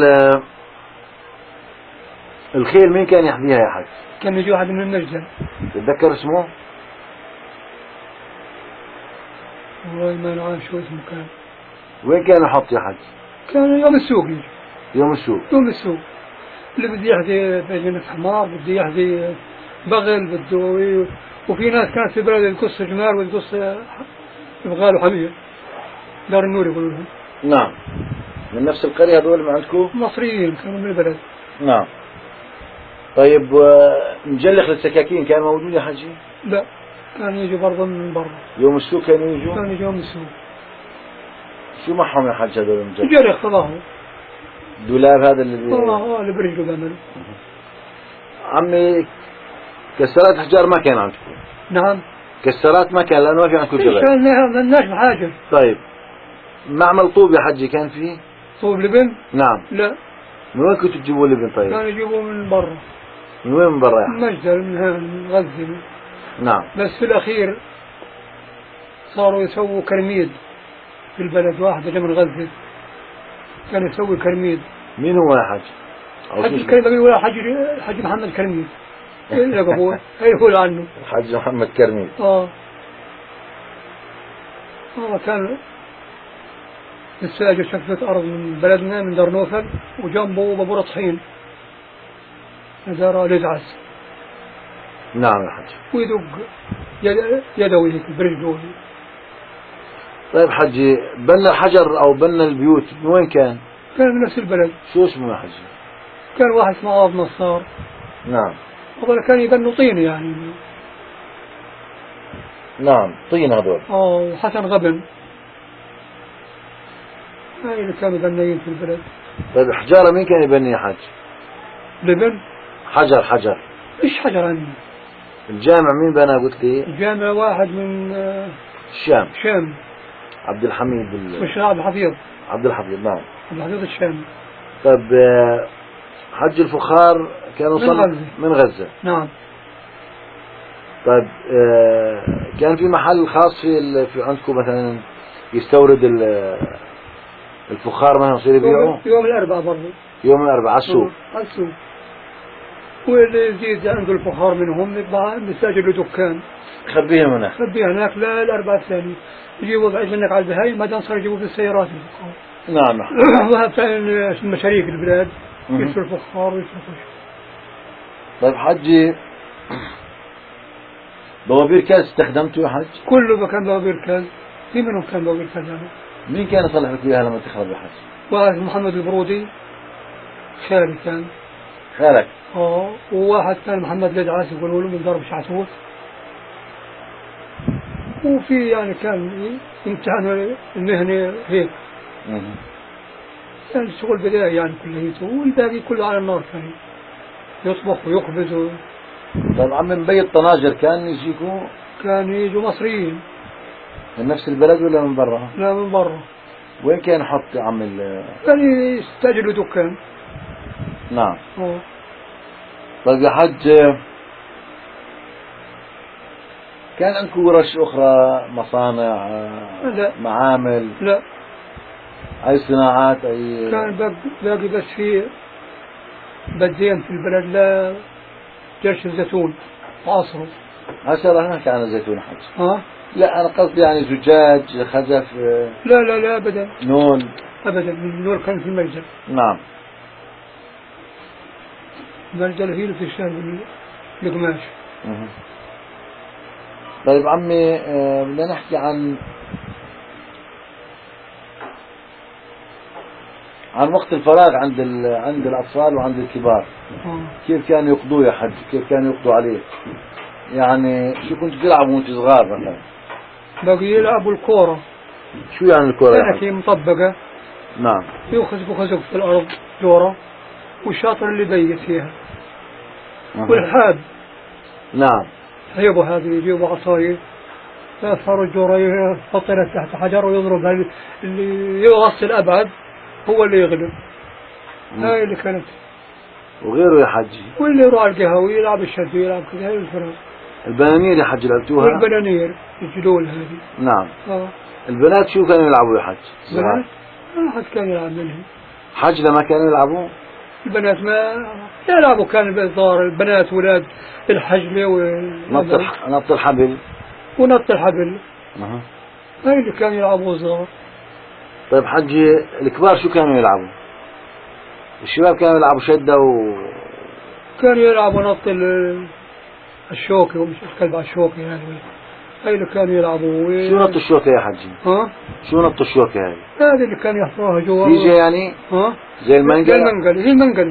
الخيل مين كان يحذيها يا حج؟ كان يجي واحد من المجدل. تتذكر اسمه؟ والله ما نعرف شو اسمه كان. وين كان يحط يا حج؟ كان يوم السوق يجي. يوم السوق. يوم السوق. اللي بده يحذي بجنة حمار، بده يحذي بغل، بده. وفي ناس كانت في بلد تقص جمال وتقص بغال وحمير. دار النور يقولوا لهم. نعم. من نفس القرية هذول ما عندكم؟ مصريين كانوا من البلد. نعم. طيب آه، مجلخ للسكاكين كان موجود يا حجي؟ لا، كان يجي برضه من برا. يوم السوق كانوا يجوا؟ كان يجي يوم السوق. شو معهم يا حج هذول المجلخ؟ جرخ الله. دولاب هذا اللي والله هو اللي برجله بيعمله. عمي كسرات احجار ما كان عندكم؟ نعم. كسرات ما كان لانه ما في عندكم ايش جبل. ما لناش بحاجة. طيب معمل طوب يا حجي كان فيه؟ طوب لبن؟ نعم. لا. من وين كنتوا تجيبوا اللبن طيب؟ كانوا يجيبوه من برا. من وين من برا يا حجي؟ من مجدل من هنا من غزة. نعم. بس في الأخير صاروا يسووا كرميد في البلد. واحد جا من غزة كان يسوي كرميد. مين هو يا حج؟ حج الكرميد ولا حج حج محمد كرميد. يقفوا يقول عنه حج محمد كرميد. اه اه كان الساجة شفت أرض من بلدنا من درنوفل وجنبه بابور طحين دار لزعس. نعم يا حج. ويدق يد- يدوي هيك برجله. طيب حجي بنى الحجر او بنى البيوت من وين كان؟ كان من نفس البلد. شو اسمه يا حجي؟ كان واحد اسمه عوض نصار. نعم. هذول كان يبنوا طين يعني. نعم طين هذول. اه وحسن غبن. هاي اللي كانوا بنايين في البلد. طيب الحجارة مين كان يبني يا حج؟ لبن. حجر حجر. ايش حجر عني؟ الجامع مين بنى قلت لي؟ الجامع واحد من آه، الشام. شام. عبد الحميد ال... مش عبد الحفيظ. عبد الحفيظ. نعم. عبد الحفيظ الشامي. طيب آه، حج الفخار كانوا من صل... غزة. من غزة. نعم. طيب آه، كان في محل خاص في ال... في عندكم مثلا يستورد ال... الفخار مثلا يصير يبيعوا؟ يوم, يوم الأربعاء برضه. يوم الأربعاء على السوق. على السوق. واللي يزيد عنده الفخار منهم يطلع نستاجر له دكان. خبيهم هنا. خبيه هناك لا الأربعاء الثاني. يجيبوا بعد منك على البهايم بعدين صار يجيبوا في السيارات الفخار. نعم. وهذا ثاني مشاريع البلاد يشتروا الفخار ويشتروا. طيب حجي بوابير كاز استخدمته يا حج؟ كله كان بوابير كاز. في منهم كان بوابير كاز يعني. مين كان يصلح لك اياها لما تخرب يا حج؟ واحد محمد البرودي خالي كان. خالك. اه وواحد كان محمد لدعاس يقولوا له من ضرب شعثوت. وفي يعني كان امتحان المهنة هيك. مم. كان الشغل بدائي يعني كليته والباقي كله على النار كان يطبخ ويخبز و... طيب عم من بيت طناجر كان يجيكوا؟ كان يجوا مصريين. من نفس البلد ولا من برا؟ لا من برا. وين كان يحط عم ال... كان يستاجروا دكان. نعم. اه طيب يا حج كان عندكم ورش أخرى مصانع لا. معامل؟ لا. أي صناعات أي؟ كان باقي, باقي بس في بدين في البلد لا جرش الزيتون وعصره. هسه رح نحكي عن الزيتون حج. ها؟ لا أنا قصدي يعني زجاج خزف. لا لا لا أبدا. نون. أبدا النور كان في المرجل. نعم. المرجل هي اللي تشتغل بالقماش. مه. طيب عمي آه، بدنا نحكي عن عن وقت الفراغ عند ال... عند الأطفال وعند الكبار. آه. كيف كانوا يقضوا يا حج؟ كيف كانوا يقضوا عليه؟ يعني شو كنتوا تلعبوا وانتوا صغار مثلا؟ باقي يلعبوا الكورة. شو يعني الكورة يا كانت حج؟ هي مطبقة. نعم. يخزقوا خزق في الأرض جورة والشاطر اللي بيت فيها. أه. والحاد. نعم. يجيبوا هذه يجيبوا عصاية يصهروا الجورة يحطها تحت حجر ويضرب هذه اللي يغص الأبعد هو اللي يغلب. هاي اللي كانت. وغيره يا حجي؟ واللي يروح على القهوة يلعب الشد ويلعب كذا. هاي الفرق. البنانير يا حج لعبتوها؟ والبنانير الجلول هذه. نعم. اه البنات شو كانوا يلعبوا يا حج؟ بنات ما حد كان يلعب منهم. حج لما كانوا يلعبوا؟ البنات ما يلعبوا كان بالظاهر البنات ولاد الحجلة نط الح... نط الحبل ونط الحبل. أه. هاي اللي كانوا يلعبوا صغار. طيب حجي الكبار شو كانوا يلعبوا؟ الشباب كانوا يلعبوا شدة و كانوا يلعبوا نط ال- الشوكي ومش الكلب على الشوكي يعني. هاي اللي كانوا يلعبوا و... شو نط الشوكة يا حجي؟ ها؟ شو نط الشوكة هاي؟ هذه اللي كانوا يحطوها جوا. تيجي يعني؟ ها؟ زي المنقل؟ زي المنقل زي المنقل.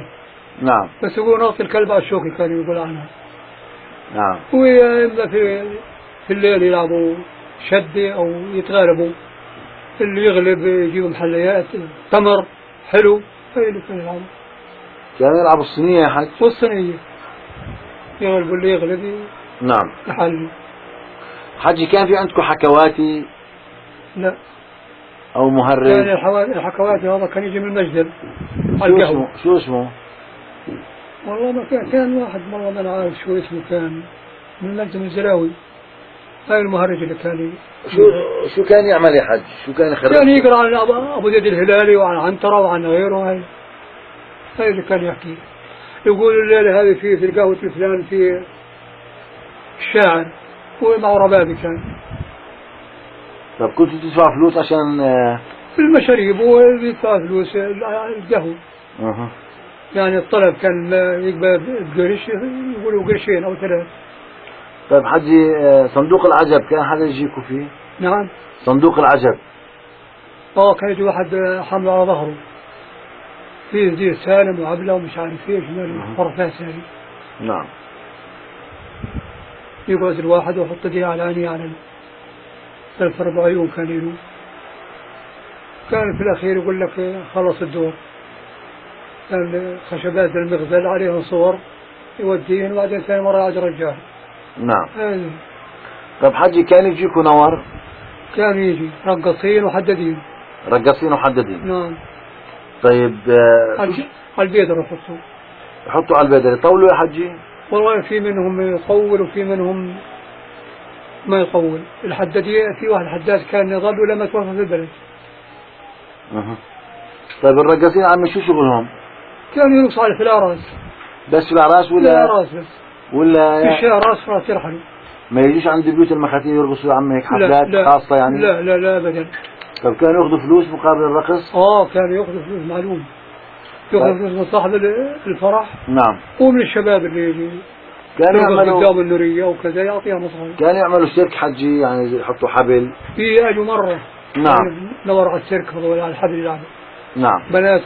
نعم. بس يقول ناط الكلب على الشوكي كان يقول عنها. نعم. وإما في في الليل يلعبوا شدة أو يتغالبوا، اللي يغلب يجيبوا محليات تمر حلو، هاي اللي كانوا يلعبوا. كانوا يلعبوا الصينية يا حج؟ والصينية يغلبوا اللي يغلب. نعم. يحل. حجي كان في عندكم حكواتي؟ لا. أو مهرج؟ كان الحكواتي هذا كان يجي من المجدل على شو القهوة. اسمه؟ شو اسمه؟ والله ما كان، كان واحد والله ما أنا عارف شو اسمه، كان من مجدل الزلاوي. هاي المهرج اللي كان. شو شو كان يعمل يا حج؟ شو كان يخرج؟ كان يقرأ عن أبو زيد الهلالي وعن عنترة وعن غيره. هاي هاي اللي كان يحكي. يقول الليلة هذه في في القهوة الفلان في الشاعر ومع ربابي كان. طب كنتوا تدفع فلوس عشان في المشاريب ويدفع فلوس القهوة. أه. يعني الطلب كان يقبل قرش، يقولوا قرشين أو ثلاث. طيب حجي صندوق العجب كان حدا يجيكوا فيه؟ نعم. صندوق العجب. اه كان يجي واحد حمل على ظهره فيه زي سالم وعبلة ومش عارف ايش من طرفها سالم. نعم. يقعد الواحد ويحط ايديه على عينيه على ثلاث اربع عيون كان يلو. كان في الاخير يقول لك خلص الدور. كان خشبات المغزل عليهم صور يوديهن وبعدين ثاني مرة عاد رجعه. نعم. أيه. طب حجي كان يجيكوا نور؟ كان يجي رقصين وحددين. رقصين وحددين. نعم. طيب على البيدر يحطوا. يحطوا على البيدر يطولوا يا حجي؟ والله في منهم يطول وفي منهم ما يطول. الحدادية في واحد حداد كان يظل ولما توفى في البلد. أه. طيب الرقصين عمي شو شغلهم؟ كانوا يرقصوا على في الأراس. بس في الأعراس ولا؟ في الأراس بس. ولا في الشارع راس راس يرحلوا. ما يجيش عند بيوت المخاتيم يرقصوا يا عمي هيك حفلات لا لا خاصة يعني؟ لا لا لا أبدا. طب كانوا ياخذوا فلوس مقابل الرقص؟ اه كانوا ياخذوا فلوس معلوم. ياخذوا فلوس من صاحب الفرح. نعم. ومن الشباب اللي يجي. كانوا يعملوا قدام النورية وكذا يعطيها مصاري. كانوا يعملوا سيرك حجي يعني يحطوا حبل. في اجوا مرة. نعم. يعني نور على السيرك هذول على الحبل يلعبوا. نعم. بنات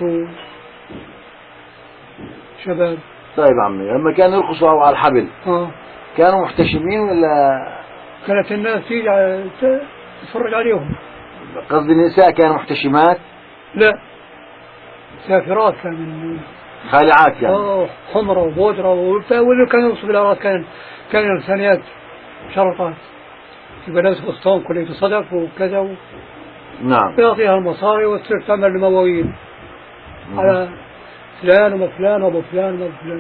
وشباب. طيب عمي لما كانوا يرقصوا على الحبل اه كانوا محتشمين ولا؟ كانت الناس تيجي تتفرج عليهم. قصدي النساء كانوا محتشمات؟ لا سافرات كان. خالعات يعني. اه حمرة وبودرة وبتاع. واللي كان يوصف الأراض كان كان ثانيات شرطات يبقى لابس فستان كلية صدف وكذا و... نعم. يعطيها المصاري وتصير تعمل المواويل على فلان وما فلان وابو فلان وابو فلان.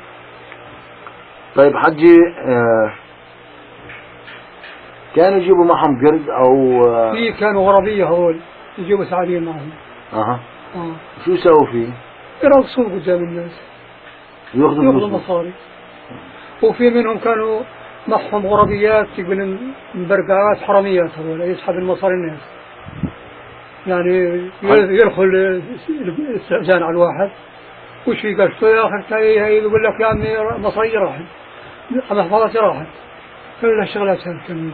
طيب حجي آه كانوا يجيبوا معهم قرد او آه في كانوا غربية هذول يجيبوا سعادين معهم. اها. اه شو يسووا فيه؟ يرقصوا قدام الناس ياخذوا ياخذوا مصاري. وفي منهم كانوا معهم غربيات يقول مبرقعات حراميات هذول يسحب المصاري الناس. يعني يدخل الاستئذان على الواحد وش يقشطه يا اخي يقول لك يا عمي مصاري راحت محفظتي راحت كلها شغلات كاملة.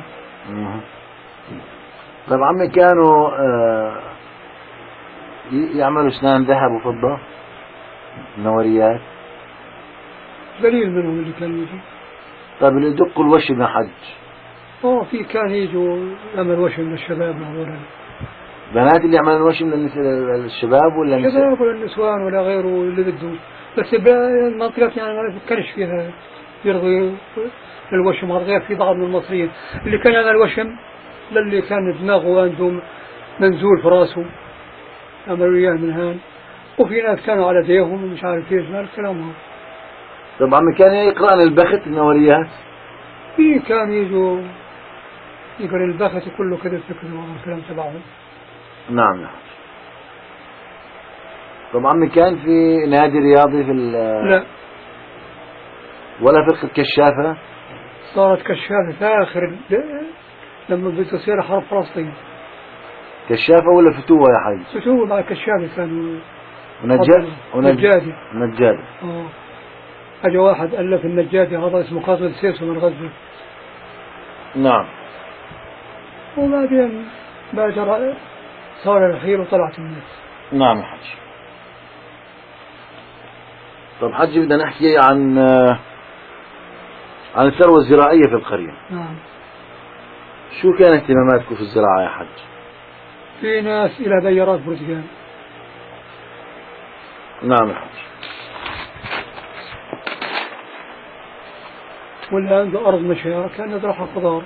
طيب عمي كانوا آه يعملوا اسنان ذهب وفضة نوريات؟ قليل منهم اللي كانوا يجي. طيب اللي يدقوا الوشم يا حج؟ اه في كان يجوا يعمل وشم للشباب هذول. بنات اللي يعملوا الوشم للشباب ولا النساء؟ الشباب ولا النسوان ولا غيره اللي بده. بس المنطقة يعني ما بفكرش فيها يرضي الوشم غير في بعض من المصريين اللي كان يعمل الوشم للي كان دماغه عنده منزول في راسه عملوا اياه من هان. وفي ناس كانوا على ديهم ومش عارف ايش ما الكلام هذا. طب عمي كان يقرأنا البخت النوريات؟ في كان يجوا يقرأ البخت كله كذا فكر والكلام تبعهم. نعم نعم. طب عمي كان في نادي رياضي في لا ولا فرقة كشافة؟ صارت كشافة في آخر لما بتصير حرب فلسطين. كشافة ولا فتوة يا حي؟ فتوة مع كشافة كانوا. ونجاد ونجادي. نجادي. اه أجا واحد ألف النجادي هذا اسمه قاسم السيسو من غزة. نعم. وبعدين باجر صار الخير وطلعت الناس. نعم يا حج. طب حجي بدنا نحكي عن عن الثروة الزراعية في القرية. نعم. شو كان اهتماماتكم في الزراعة يا حج؟ في ناس إلى بيارات برتقال. نعم يا حج. واللي عنده أرض مشاة كان يزرعها خضار.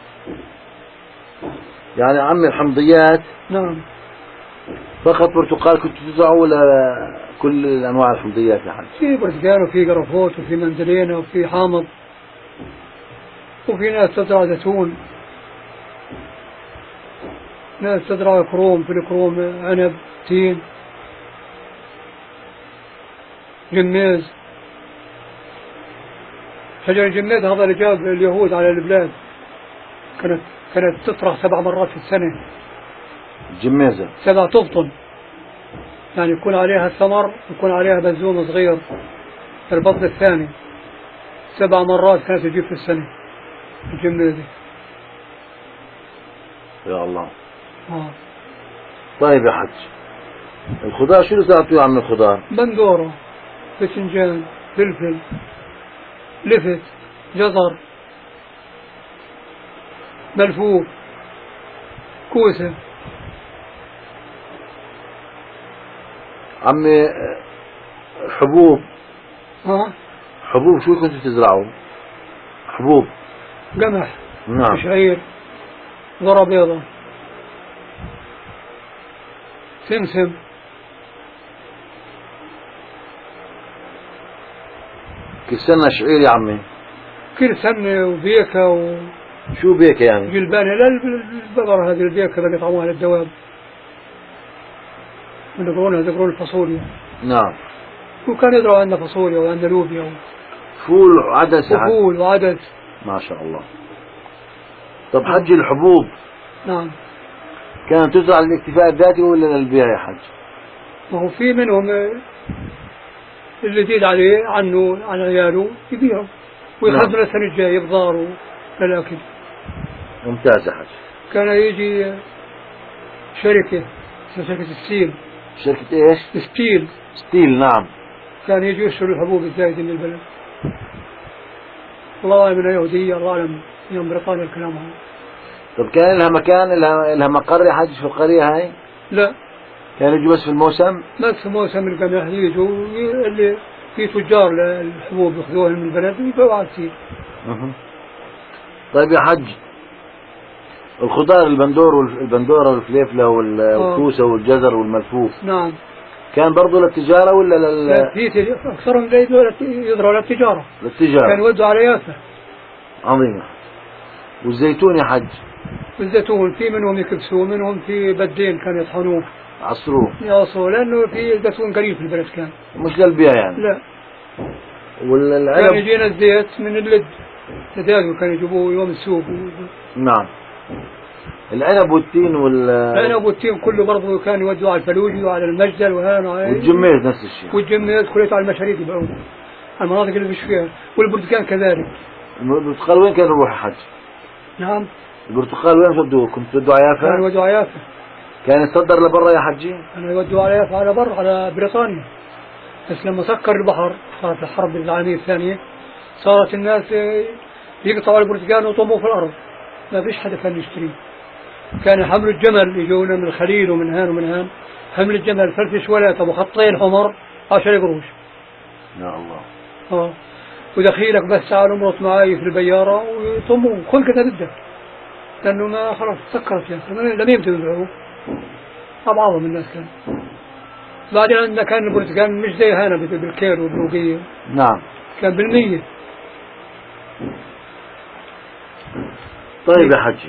يعني عمي الحمضيات نعم. فقط برتقال كنتوا تزرعوا ولا كل أنواع الحمضيات يا حج؟ في برتقال وفي قرفوت وفي مندلينة وفي حامض، وفي ناس تزرع زيتون، ناس تزرع كروم، في الكروم عنب، تين، جميز. شجر الجميز هذا اللي جاب اليهود على البلاد، كانت كانت تطرح سبع مرات في السنة. جميزة سبع تبطن، يعني يكون عليها ثمر، يكون عليها بزوم صغير البطن الثاني، سبع مرات كانت تجيب في السنة الجميزة. يا الله. آه. طيب يا حج، الخضار شو اللي زرعتوه يا عم الخضار؟ بندورة، باذنجان، فلفل، لفت، جزر، ملفوف، كوسة. عمي حبوب. ها؟ حبوب شو كنتوا تزرعوا؟ حبوب. قمح. نعم. شعير، ذرة بيضاء، سمسم. كل سنة شعير يا عمي؟ كل سنة وبيكة و شو بيكة يعني؟ جلبانة. لا البقرة هذه البيكة اللي يطعموها للدواب، يقولونها يقولون الفاصوليا. نعم. وكان يزرعوا عندنا فاصوليا وعندنا لوبيا و... فول وعدس. وفول وعدس. ما شاء الله. طب حج الحبوب. نعم. كانت تزرع للاكتفاء الذاتي ولا للبيع يا حج؟ ما هو في منهم اللي يزيد عليه عنه عن عياله يبيعه ويخزن السنة الجاية بضاره للأكل. ممتاز يا حج. كان يجي شركة شركة ستيل. شركة ايش؟ ستيل. ستيل نعم. كان يجي يشتروا الحبوب الزايدة من البلد. الله أعلم انها يهودية، الله أعلم يوم بريطانيا الكلام هذا. طب كان لها مكان، لها, لها مقر يا حج في القرية هاي؟ لا. كانوا يجوا بس في الموسم؟ بس في موسم القمح يجوا اللي في تجار للحبوب ياخذوها من البلد ويبيعوها على السيل. طيب يا حج، الخضار البندور والبندورة والفليفلة والكوسة والجزر والملفوف. نعم. كان برضو للتجارة ولا لل؟ لا، في أكثرهم يزرعوا للتجارة. للتجارة. كانوا يودوا على يافا. عظيمة. والزيتون يا حج؟ والزيتون في منهم يكبسوه، منهم في بدين كانوا يطحنوه. عصروه. يعصروه لأنه في زيتون قليل في البلد كان. مش للبيع يعني؟ لا. والعنب كان يجينا الزيت من اللد، تداوي كانوا يجيبوه يوم السوق. نعم. العنب والتين وال العنب والتين كله برضه كانوا يودوا على الفلوجي وعلى المجدل وهنا. والجميز نفس الشيء. والجميز كليته على المشاريع يبيعوه، المناطق اللي فيش فيها. والبرتقال كذلك. البرتقال وين كان يروح يا حج؟ نعم. البرتقال وين ودوه؟ كنت تودوا على يافا؟ كانوا يودوا على يافا. كان يتصدر لبرا يا حجي؟ كانوا يودوا على يافا على برا على بريطانيا. بس لما سكر البحر صارت الحرب العالمية الثانية، صارت الناس يقطعوا البرتقال ويطموه في الأرض، ما فيش حدا كان يشتريه. كان حمل الجمل يجونا من الخليل ومن هان ومن هان، حمل الجمل فرفش ولا أبو خطين حمر عشر قروش. يا الله. اه. ودخيلك بس تعال امرط معي في البيارة ويطموه كل كذا بدك، لأنه ما خلاص سكرت يعني لم يمتلوا يبيعوه. أبعضهم الناس كان. بعدين عندنا كان البرتقال مش زي هنا بالكيلو والبروقية. نعم. كان بالمية. طيب يا حجي،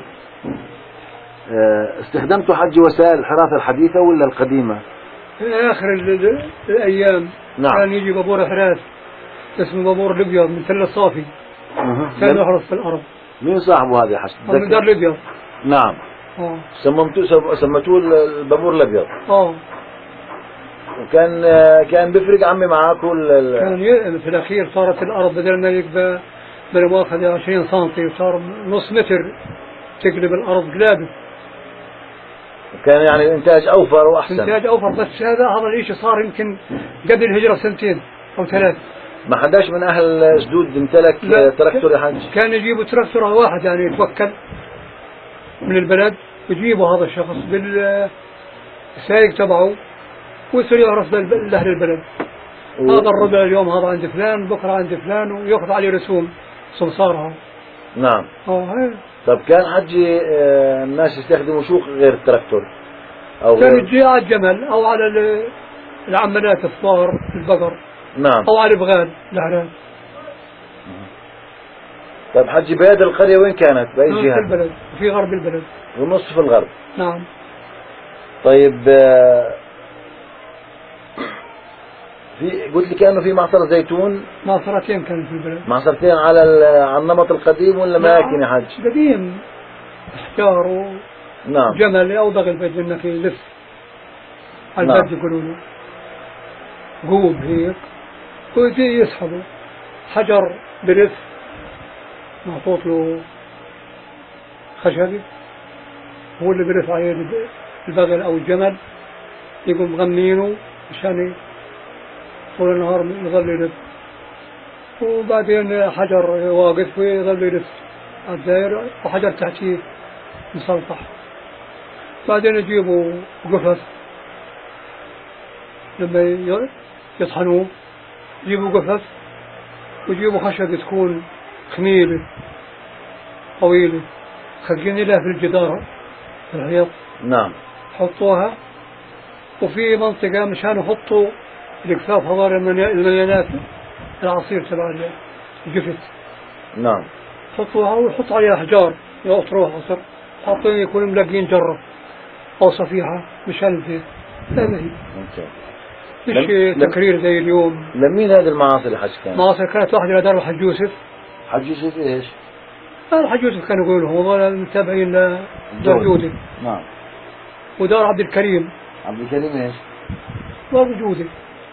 استخدمتوا حجي وسائل الحراثة الحديثة ولا القديمة؟ في آخر الأيام. نعم. كان يجي بابور حراث اسمه بابور الأبيض من تل الصافي. أه. كان يحرث في الأرض. مين صاحبه هذا يا حسن؟ من دار الأبيض. نعم. اه. سممتوه سمتوه البابور الأبيض. اه. وكان كان بيفرق عمي معاكم ال... كان في الأخير صارت الأرض بدل ما يبقى بلا مؤاخذة عشرين سنتي وصار نص متر تقلب الأرض قلابة. كان يعني الإنتاج أوفر وأحسن. إنتاج أوفر، بس هذا هذا الشيء صار يمكن قبل الهجرة سنتين. أو ثلاث. ما حداش من أهل جدود امتلك تراكتور يا حاج؟ كان يجيبوا تراكتور واحد يعني يتوكل من البلد، يجيبوا هذا الشخص بالسائق تبعه ويصير يعرف لأهل البلد. و... هذا الربع اليوم هذا عند فلان، بكرة عند فلان، ويأخذ عليه رسوم سمسارها. نعم. اه. طب كان حجي الناس يستخدموا شو غير التراكتور؟ أو كان يجي على الجمل أو على العملات الصغار البقر. نعم. أو على البغال الأعراب. طيب حجي بيد القرية وين كانت؟ بأي جهة؟ في البلد، في غرب البلد. ونص في الغرب. نعم. طيب في قلت لي كانوا في معصرة زيتون. معصرتين كانت في البلد. معصرتين على على النمط القديم ولا ماكن يا حج؟ قديم، احجار و نعم. جمل او بغل بيت انك يلف على نعم. البلد يقولوا له قوب هيك ويجي يسحبوا حجر برف محطوط له خشبي، هو اللي برف عليه البغل او الجمل، يقوم مغمينه عشان طول النهار يظل يلف، وبعدين حجر واقف ويظل يلف على الدائرة وحجر تحتيه مسلطح. بعدين يجيبوا قفص لما يطحنوه، يجيبوا قفص ويجيبوا خشب تكون خميلة طويلة خلقين لها في الجدار في الحيط. نعم. حطوها، وفي منطقة مشان يحطوا الكفاف هذول المليانات العصير تبع الجفت. نعم. حطوها ويحطوا عليها أحجار يقطروها عصر، حاطين يكونوا ملاقين جرة أو صفيحة مشان الزيت. لا ما هي مش تكرير زي اليوم. لمين هذه المعاصر اللي حج كانت؟ معاصر كانت واحدة لدار الحج يوسف. حج يوسف ايش؟ الحج يوسف كانوا يقولوا هذول المتابعين لدار جودة. نعم. ودار عبد الكريم. عبد الكريم ايش؟ دار جودة.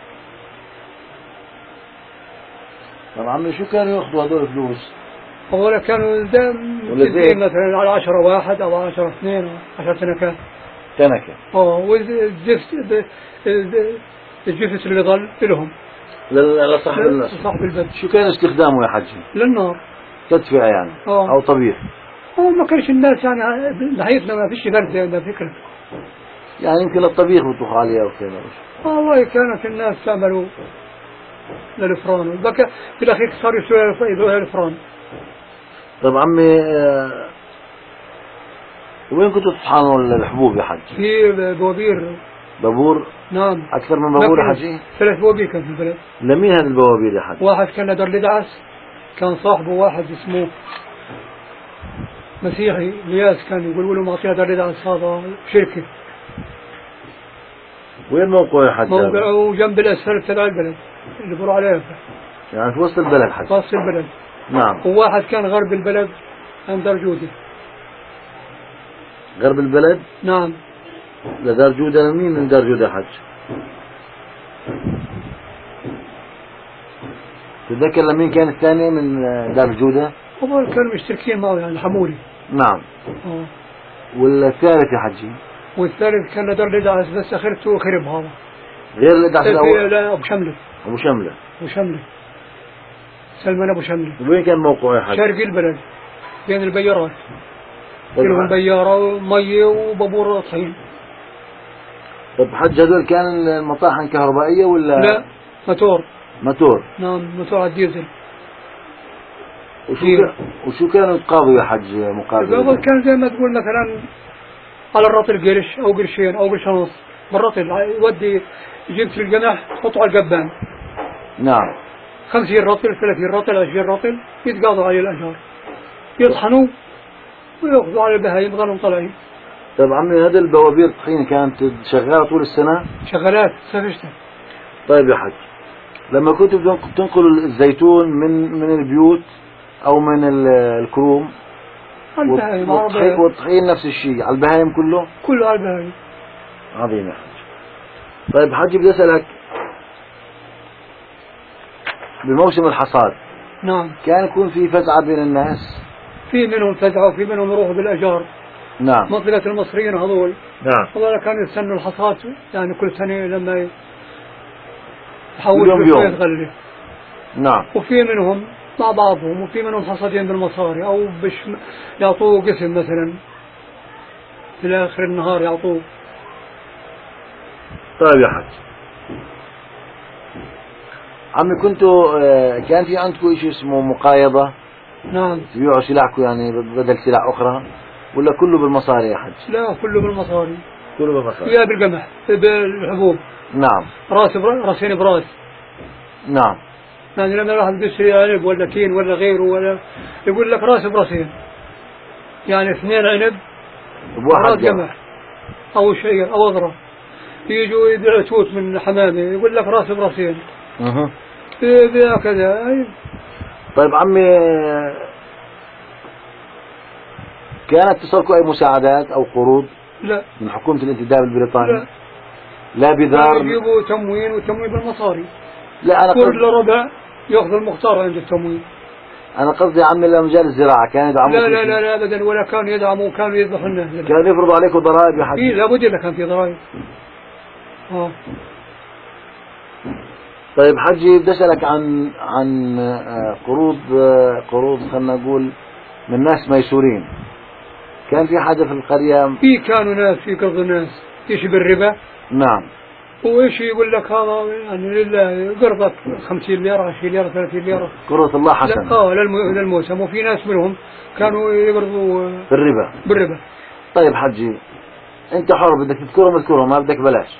طب عمي شو كانوا ياخذوا هذول الفلوس؟ هذول كانوا دام مثلا على عشرة واحد أو عشرة اثنين أو عشرة تنكات. تنكة. اه والزفت الجفت اللي ظل لهم. لصاحب الناس. لصاحب البيت. شو كان استخدامه يا حجي؟ للنار. تدفئة يعني. أوه. أو طبيخ. هو ما كانش الناس يعني نهايتنا ما فيش برد عندنا فكرة. يعني يمكن الطبيخ بيطبخ عليها وكذا. اه والله كانت الناس تعملوا للفران، بقى في الأخير صاروا يسووا للفران. طب عمي آه وين كنتوا تطحنوا الحبوب يا حج؟ في بوابير. بابور؟ نعم. أكثر من بابور يا حجي؟ ثلاث بوابير كان في البلد. لمين هذه البوابير يا حج؟ واحد كان دار لدعس، كان صاحبه واحد اسمه مسيحي لياس، كان يقولوا له معطيها دار لدعس هذا شركة. وين موقعه يا حج؟ موقعه جنب الأسفل تبع البلد اللي بيقولوا عليه. يعني في وسط البلد حج؟ في وسط البلد. نعم. وواحد كان غرب البلد عند دار جودة. غرب البلد؟ نعم. لدار جودة مين من دار جودة حج؟ تتذكر لمين كان الثاني من دار جودة؟ هو كانوا مشتركين معه يعني الحمولي. نعم. أوه. والثالث يا حجي؟ والثالث كان دار لدعس بس اخرته خرب هذا. غير لدعس الأول؟ لا أبو شملة. أبو شملة. أبو شملة. سلمان أبو شملة. وين كان موقعه يا حج؟ شرق البلد بين البيارات. كلهم بيارة ومية وبابور طحين. طب حج هذول كان المطاحن كهربائية ولا؟ لا موتور. موتور. نعم موتور على الديزل. وشو كان وشو كانوا يتقاضوا يا حج مقابل؟ الأول كان زي ما تقول مثلا على الرطل قرش أو قرشين أو قرش ونص بالرطل، يودي جبت الجناح تحطه على القبان. نعم. خمسين رطل ثلاثين رطل عشرين رطل يتقاضوا عليه الأجار، يطحنوا ويأخذوا على البهايم غنم طلعين. طيب عمي هذه البوابير الطحين كانت شغالة طول السنة؟ شغالات سفشتها. طيب يا حج لما كنتوا تنقلوا الزيتون من من البيوت أو من الكروم البهايم والطحين, والطحين نفس الشيء على البهايم كله؟ كله على البهايم. عظيم يا حج. طيب حجي بدي أسألك بموسم الحصاد. نعم. كان يكون في فزعة بين الناس؟ في منهم فزعة وفي منهم يروحوا بالأجار. نعم. منطقة المصريين هذول. نعم. هذول كانوا يستنوا الحصاد يعني كل سنة لما تحول يوم شوية يوم. غلة. نعم. وفي منهم مع بعضهم، وفي منهم حصادين بالمصاري أو بش يعطوه قسم مثلا في آخر النهار يعطوه. طيب يا حج عمي، كنتوا آه، كان في عندكم شيء اسمه مقايضة؟ نعم. تبيعوا سلعكم يعني بدل سلع أخرى، ولا كله بالمصاري يا حج؟ لا، كله بالمصاري. كله بالمصاري. يا بالقمح بالحبوب. نعم. راس بر... راسين براس. نعم. يعني لما الواحد بيشتري عنب ولا تين ولا غيره ولا يقول لك راس براسين، يعني اثنين عنب بواحد راس قمح أو شيء أو أضرب. يجوا يبيعوا توت من حمامة يقول لك راس براسين. اها. يبيع كذا. طيب عمي، كانت تصلكم أي مساعدات أو قروض لا من حكومة الانتداب البريطاني؟ لا. لا بذار. يجيبوا تموين وتموين بالمصاري. لا أنا قصدي كل ربع يأخذ المختار عند التموين. أنا قصدي عمي لمجال الزراعة كان يدعموا؟ لا لا لا لا أبدا، ولا كانوا يدعموا، كانوا يذبحوا الناس. كانوا يفرضوا عليكم ضرائب يا حاج؟ إيه لابد إلا كان في ضرائب. آه. طيب حجي، بدي أسألك عن عن آه، قروض آه، قروض خلينا نقول من ناس ميسورين. كان في حدا في القرية؟ في كانوا ناس في قرض الناس يشي بالربا. نعم. وإيش يقول لك هذا يعني لله قرضك خمسين ليرة عشرين ليرة ثلاثين ليرة. قرض الله حسن. لا آه للم- للموسم. وفي ناس منهم كانوا يقرضوا بالربا. بالربا. طيب حجي، أنت حر، بدك تذكرهم اذكرهم، ما بدك بلاش.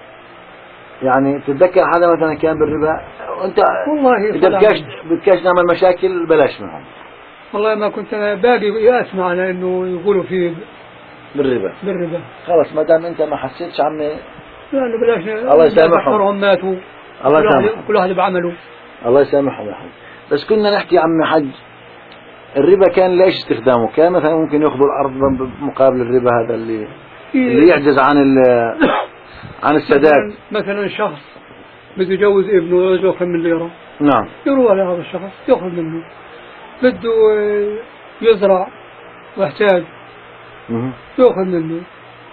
يعني تتذكر حدا مثلا كان بالربا وأنت والله إذا بدكاش بدكاش نعمل مشاكل بلاش منهم. والله ما كنت أنا باقي أسمع على إنه يقولوا فيه بالربا. بالربا. خلص ما دام أنت ما حسيتش عمي، لأنه بلاش. الله يسامحهم. أكثرهم ماتوا. الله كل واحد- يسامحهم. كل واحد بعمله. الله يسامحهم يا حج. بس كنا نحكي عمي حج، الربا كان ليش استخدامه؟ كان مثلا ممكن ياخذوا الأرض مقابل الربا هذا اللي اللي يعجز عن عن السداد. مثلا, مثلا شخص بده يجوز ابنه ويرزقه كم من ليرة. نعم. يروح لهذا الشخص يأخذ منه. بده يزرع واحتاج مه. يأخذ منه.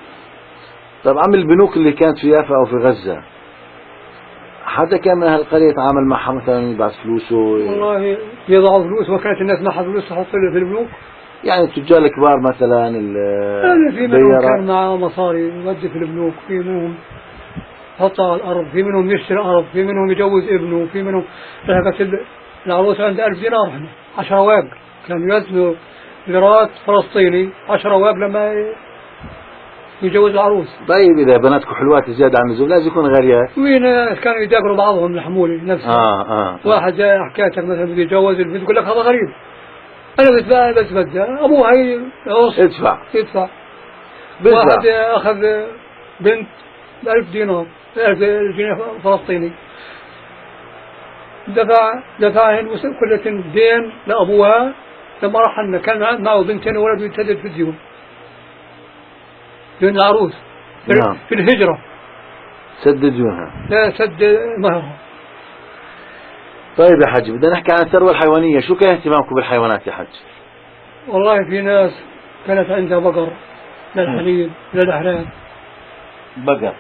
طب عم البنوك اللي كانت في يافا أو في غزة، حدا كان من أهل القرية يتعامل معها مثلا يبعث فلوسه؟ والله يضعوا فلوس، وكانت الناس معها فلوس تحط له في البنوك. يعني التجار الكبار مثلا أنا في منهم كان معه مصاري يودي في البنوك، في منهم حطها على الأرض، في منهم يشتري أرض، في منهم يجوز ابنه، في منهم لحقت العروس عند ألف دينار احنا عشرة واق كانوا يزنوا ليرات فلسطيني عشرة واق لما يجوز العروس. طيب إذا بناتكم حلوات زيادة عن اللزوم لازم يكون غاليات. وين كانوا يداقروا بعضهم الحمولة نفسها. آه آه. واحد جاي حكايتك مثلا بده يتجوز البنت يقول لك هذا غريب، أنا بتباع بس بدي أبوها ادفع يدفع. بدفع. واحد أخذ بنت بألف دينار، ألف جنيه فلسطيني، دفع دفعهن كلهن دين لأبوها. لما راح لنا كان معه بنتين وولد يتسدد في الديون، ديون العروس في, نعم. في الهجرة سد ديونها، لا سد مهرها. طيب يا حج، بدنا نحكي عن الثروة الحيوانية. شو كان اهتمامكم بالحيوانات يا حج؟ والله في ناس كانت عندها بقر للحليب للأحرام، بقر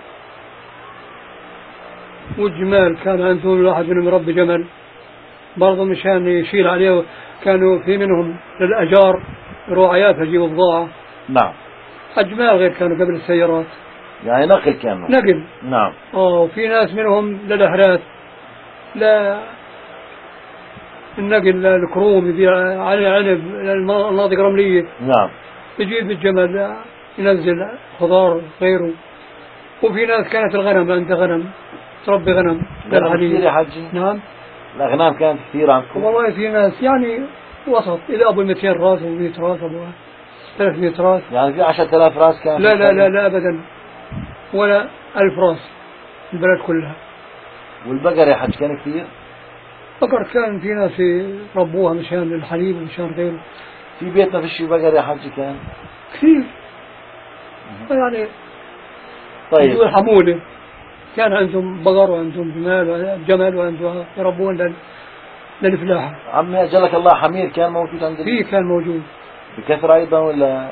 والجمال كان عندهم الواحد منهم مربي جمل برضه مشان يشيل عليه. كانوا في منهم للأجار رعايات يجيبوا بضاعة. نعم. أجمال غير كانوا قبل السيارات، يعني نقل كانوا. نقل. نعم. اه وفي ناس منهم للأحرات، لا النقل الكروم يبيع على عنب المناطق الرملية. نعم. يجيب الجمل ينزل خضار غيره. وفي ناس كانت الغنم عندها غنم تربي غنم كثير يا حجي؟ نعم. الأغنام كانت كثير عندكم؟ والله في ناس يعني وسط إلى أبو مئتين راس ومئة راس أبو ثلاثمئة راس. يعني في عشرة آلاف راس كان؟ لا لا لا لا أبدا، ولا ألف راس البلد كلها. والبقر يا حج كان كثير؟ بقر كان في ناس يربوها مشان الحليب ومشان غيره. في بيتنا في شي بقر يا حج كان كثير يعني. طيب. حمولة كان عندهم بقر وعندهم جمال جمل وعندهم يربون لل... للفلاحة. عمي أجلك الله، حمير كان موجود عندنا؟ فيه كان موجود بكثرة أيضا ولا؟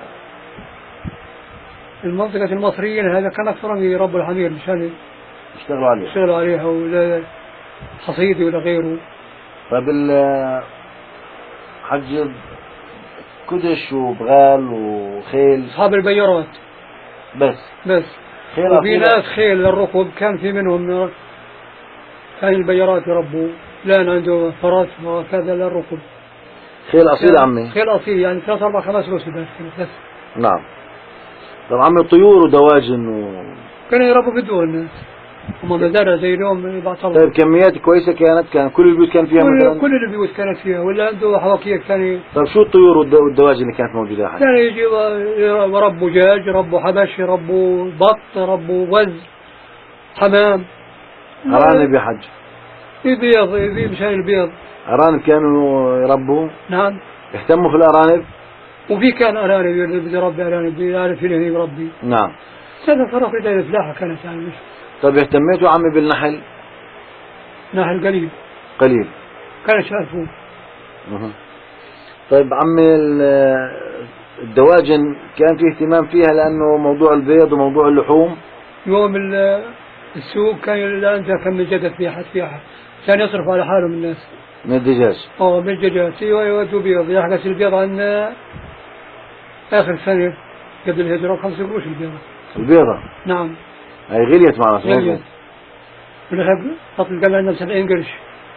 المنطقة المصريين هذا كان أكثرهم يربوا الحمير مشان يشتغلوا عليه. يشتغلوا عليها ولا حصيدي ولا غيره. طيب ال- حج كدش وبغال وخيل أصحاب البيارات بس. بس. خيل وفي أصيلة. ناس خيل للركوب كان في منهم كان البيارات يربوا لان عنده فرس وكذا للركوب. خيل أصيلة عمي. خيل أصيل يعني ثلاث أربع خمس روس بس. نعم. طب عمي طيور ودواجن و... كانوا يربوا في الدور الناس، هم مزارع زي اليوم بعطلوا. طيب كميات كويسة كانت، كان كل البيوت كان فيها كل, مثلا؟ كل البيوت كانت فيها، ولا عنده حواكير كان. طيب شو الطيور والد- والدواجن اللي كانت موجودة يا حاج؟ كان يجي يربوا دجاج، يربوا حبش، يربوا بط، يربوا وز، حمام. أرانب يا حج؟ يبيض يبيض مشان البيض. أرانب كانوا يربوا؟ نعم. يهتموا في الأرانب؟ وفي كان أرانب يربي أرانب، يعرف اللي يربي. نعم. هذا فرق إلى الفلاحة كانت يعني مش. طيب اهتميتوا عمي بالنحل؟ نحل قليل. قليل. كانش يعرفون. مه. طيب عمي ال- الدواجن كان في اهتمام فيها لأنه موضوع البيض وموضوع اللحوم؟ يوم ال- السوق كان الآن كان من جدد في أحد في أحد كان يصرف على حاله من الناس. من الدجاج؟ اه من الدجاج يودوا بيض، يحبس البيض عندنا آخر سنة قبل الهجرة خمس قروش البيضة. البيضة؟ نعم. هي غليت معنا غليت. ونحب رطل قال عندنا سبعين قرش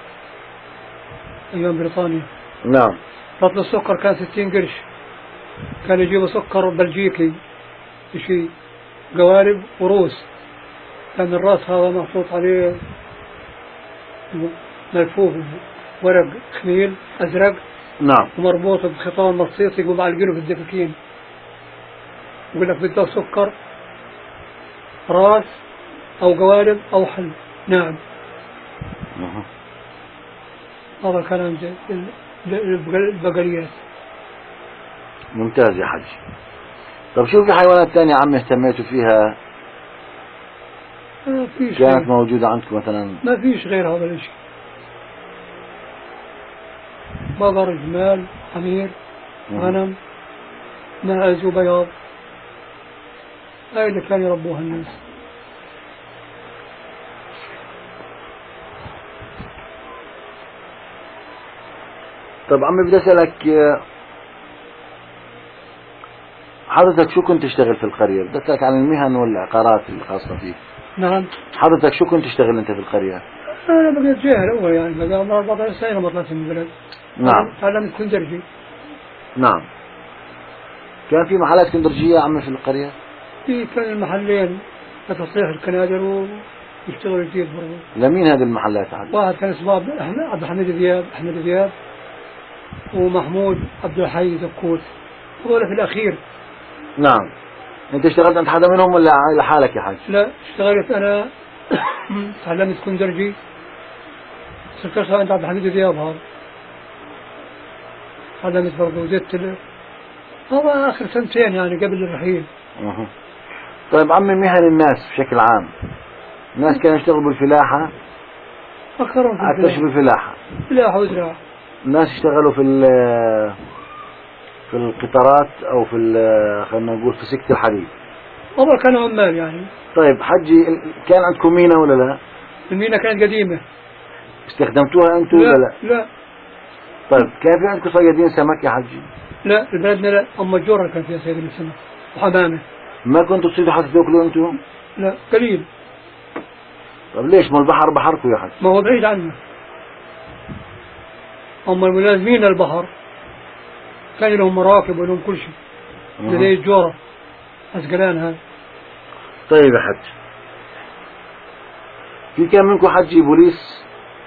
أيام بريطانيا. نعم. رطل السكر كان ستين قرش. كان يجيبوا سكر بلجيكي شيء قوارب وروس، كان الراس هذا محطوط عليه ملفوف ورق خميل أزرق. نعم. ومربوط بخيطان مصيص يقوم معلقينه في الدكاكين، يقول لك بدك سكر راس أو قوارب أو حل. نعم. مه. هذا كلام البقريات. ممتاز يا حج. طب شو في حيوانات تانية عمي اهتميتوا فيها ما فيش كانت غير. موجودة عندكم مثلا؟ ما فيش غير هذا الشيء. بقر، جمال، حمير، مه. غنم، ماعز وبياض، هاي اللي كانوا يربوها الناس. طب عمي بدي أسألك، حضرتك شو كنت تشتغل في القرية؟ بدي أسألك عن المهن والعقارات الخاصة فيك. نعم. حضرتك شو كنت تشتغل أنت في القرية؟ أنا بقيت جاهل أول يعني بقى ما أربعة سنة ما طلعت من البلد. نعم. تعلمت كندرجي. نعم. كان في محلات كندرجية يا عمي في القرية؟ في كان المحلين لتصليح الكنادر ويشتغلوا جديد برضه. لمين هذه المحلات عاد؟ واحد كان اسمه عبد الحميد ذياب، أحمد ذياب، ومحمود عبد الحي دكوت، هذول في الأخير. نعم. أنت اشتغلت عند حدا منهم ولا لحالك يا حاج؟ لا اشتغلت أنا تعلمت كندرجي، صرت أشتغل عند عبد الحميد ذياب هذا. تعلمت برضه وزدت ال... هذا آخر سنتين يعني قبل الرحيل. أه. طيب عمي مهن الناس بشكل عام، الناس كانوا يشتغلوا بالفلاحة؟ أكثرهم في أكثر الفلاحة. شيء بالفلاحة. فلاحة وزراعة. الناس يشتغلوا في ال- في القطارات أو في ال- خلينا نقول في سكة الحديد. هذا كانوا عمال يعني. طيب حجي، كان عندكم مينا ولا لا؟ المينا كانت قديمة. استخدمتوها أنتم ولا لا؟ لا. طيب كان في عندكم صيادين سمك يا حجي؟ لا بلدنا لا، أما الجورة كان فيها صيد السمك وحمامة. ما كنتوا تصيدوا حتى تاكلوا أنتم؟ لا قليل. طب ليش؟ ما البحر بحركم يا حج. ما هو بعيد عنا. أما الملازمين للبحر كان لهم مراكب ولهم كل شيء. أه. زي الجورة أسقلان هذا. طيب يا حج، في كان منكم حجي بوليس؟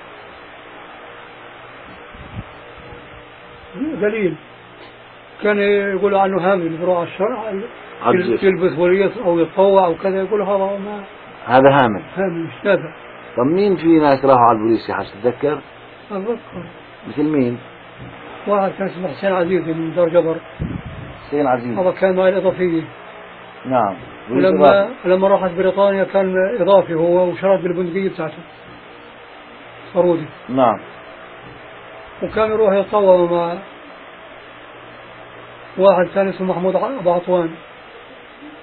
قليل. كان يقولوا عنه هامل بروح على الشرع عجز. يلبس وليس أو يتطوع أو كذا، يقولوا هذا ما هذا هامل. هامل مش نافع. طب مين في ناس راحوا على البوليس يا حج تتذكر؟ أتذكر مثل مين؟ واحد كان اسمه حسين عزيز من دار جبر. حسين عزيز. هذا كان معي الإضافية. نعم. ولما لما راحت بريطانيا كان إضافي هو، وشرد بالبندقية بتاعته صارودي. نعم. وكان يروح يتطوع مع واحد كان اسمه محمود أبو عطوان،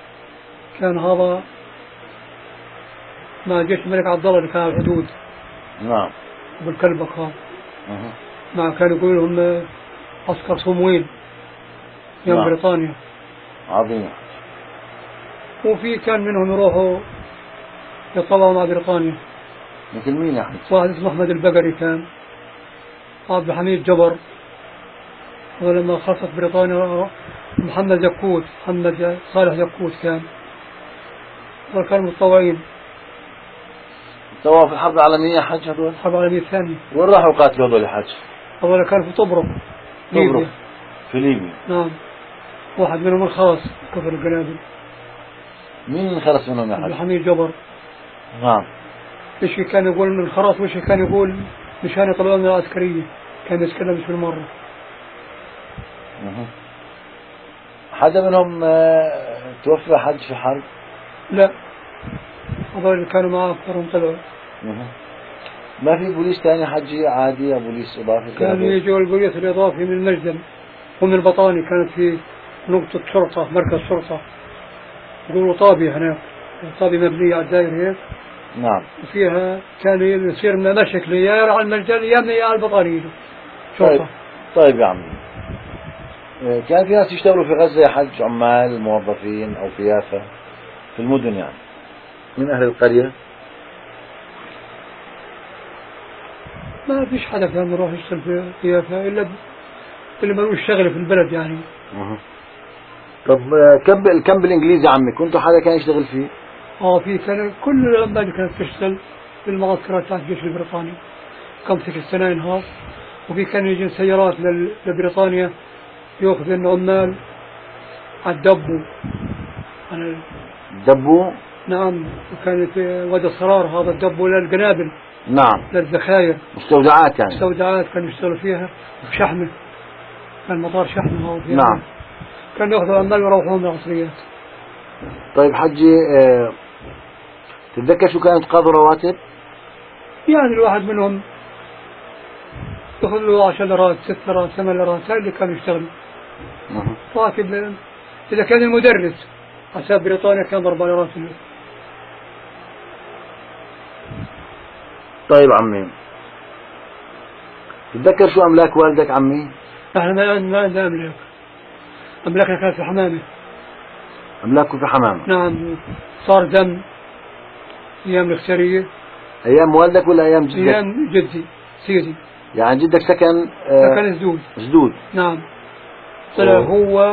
كان هذا مع جيش الملك عبد الله اللي كان على الحدود. نعم. بالكلبك هذا. أه. مع كانوا يقولوا هم عسكر صمويل يوم نعم. بريطانيا. عظيم. وفي كان منهم يروحوا يطلعوا مع بريطانيا. مثل مين يا أحمد؟ واحد اسمه أحمد البقري، كان عبد الحميد جبر، ولما خلصت بريطانيا محمد يكوت، محمد صالح يكوت كان، وكانوا متطوعين. سواء في الحرب العالمية حج هذول؟ الحرب العالمية الثانية. وين راحوا قاتلوا هذول حج؟ هذول كانوا في طبرق ليبيا. في ليبيا. نعم. واحد منهم الخاص كفر القنابل. مين خلص منهم يا حج؟ عبد الحميد جبر. نعم. ايش كان يقول من الخرط، وايش كان يقول مشان يطلعوا من العسكرية، كان يتكلم مش بالمرة. أه. حدا منهم توفى حج في حرب؟ لا، هذول اللي كانوا معاه أكثرهم طلعوا. أه. ما في بوليس ثاني حجي عادي، بوليس إضافي؟ كانوا يجوا البوليس الإضافي من المجدل ومن البطاني، كانت في نقطة شرطة، مركز شرطة يقولوا طابية هناك، طابية مبنية على الدائرة هيك. نعم. وفيها كان يصير لنا مشكلة، يا على المجدل يا من على البطانية شرطة. طيب. طيب يا عمي، كان في ناس يشتغلوا في غزة يا حج، عمال موظفين أو في يافا في المدن يعني، من أهل القرية؟ ما فيش حدا كان يروح يشتغل في يافا إلا اللي ملوش شغل في البلد يعني. أه. طب كم الكم بالإنجليزي يا عمي كنتوا حدا كان يشتغل فيه؟ اه في كان كل العمال كانت تشتغل في المعسكرات تاعت الجيش البريطاني، خمسة السنين هاف. وفي كان يجي سيارات لبريطانيا يأخذ العمال على الدبو. دبو؟ نعم. وكانت وادي الصرار هذا الدبو للقنابل. نعم. للذخاير، مستودعات يعني. مستودعات كانوا يشتغلوا فيها، وشحنة، كان مطار شحنة هذا. نعم. كانوا يأخذوا العمال ويروحون بالعصريات. طيب حجي، اه تتذكر شو كانت قاضوا رواتب؟ يعني الواحد منهم يأخذ له عشر ليرات، ست ليرات، ثمان ليرات، هاي اللي كانوا يشتغلوا. أه. راتب إذا كان المدرس حساب بريطانيا كان بأربع ليرات. طيب عمي، تتذكر شو أملاك والدك عمي؟ نحن ما عندنا أملاك، أملاكنا كانت في حمامة. أملاكه في حمامة؟ نعم. صار دم أيام الخسارية. أيام والدك ولا أيام جدك؟ أيام جدي سيدي. يعني جدك سكن آه سكن زدود. زدود. نعم. طلع هو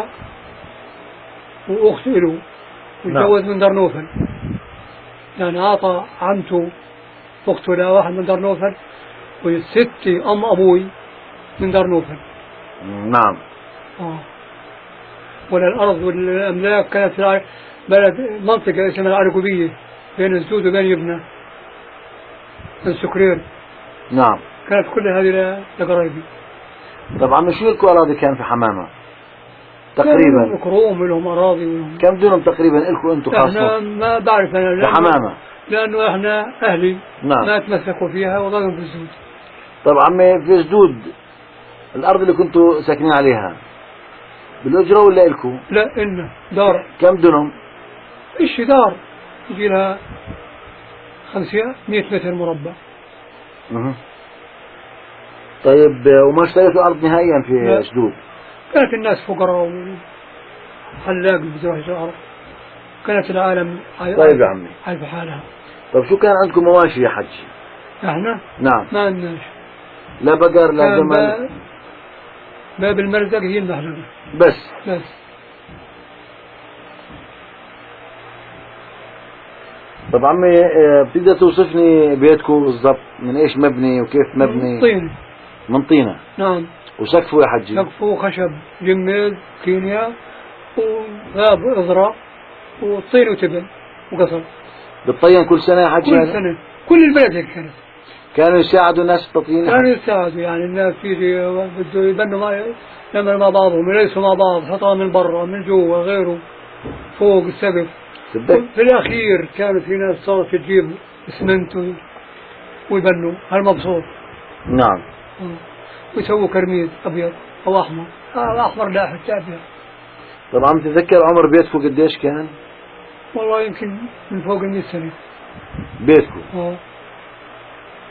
وأخت له وتجوز من درنوفل، يعني أعطى عمته أخته لواحد من درنوفل، وستي أم أبوي من درنوفل. نعم. آه. ولا الأرض والأملاك كانت في بلد منطقة اسمها العرقوبية بين زدود وبين يبنى السكرير. نعم. كانت كل هذه لقرايبي. طبعا شو لكم أراضي كان في حمامة تقريبا؟ لهم كروم ولهم أراضي ولهم. كم دونم تقريبا لكم أنتم خاصة؟ احنا ما بعرف أنا في حمامة، لأنه احنا أهلي. نعم. ما تمسكوا فيها وظلوا في الزود. طبعا عمي في زدود الأرض اللي كنتوا ساكنين عليها بالأجرة ولا إلكم؟ لا إلنا دار. كم دونم؟ إيش دار يجي لها خمسين مئة متر مربع. أه. طيب وما اشتريتوا أرض نهائيا في زدود؟ كانت الناس فقراء وحلاق بزراعة الأرض، كانت العالم طيب يا عمي عايش بحالها. طيب شو كان عندكم مواشي يا حج؟ احنا؟ نعم. ما عندناش لا بقر لا جمل؟ باب المرزق هي المحلبة بس. بس. طب عمي بتقدر توصفني بيتكم بالضبط من ايش مبني وكيف مبني؟ من طين. من طينة؟ نعم. وسقفه يا حجي؟ سقفه خشب جميز كينيا وغاب إزراء وطين وتبن وقصر. بتطين كل سنة يا حجي؟ كل سنة. كل البلد هيك كانت. كانوا يساعدوا الناس في التطيين؟ كانوا يساعدوا، يعني الناس تيجي بده يبنوا مع يعملوا مع بعضهم، يليسوا مع بعض، حطام من برا من جوا غيره فوق السقف. في الأخير كانت في ناس صارت تجيب اسمنت ويبنوا هالمبسوط. نعم. ويسووا كرميد أبيض أو أحمر. آه أحمر لا حتى أبيض. طبعا تتذكر عمر بيتكم قديش كان؟ والله يمكن من فوق المئة سنة بيتكم. اه.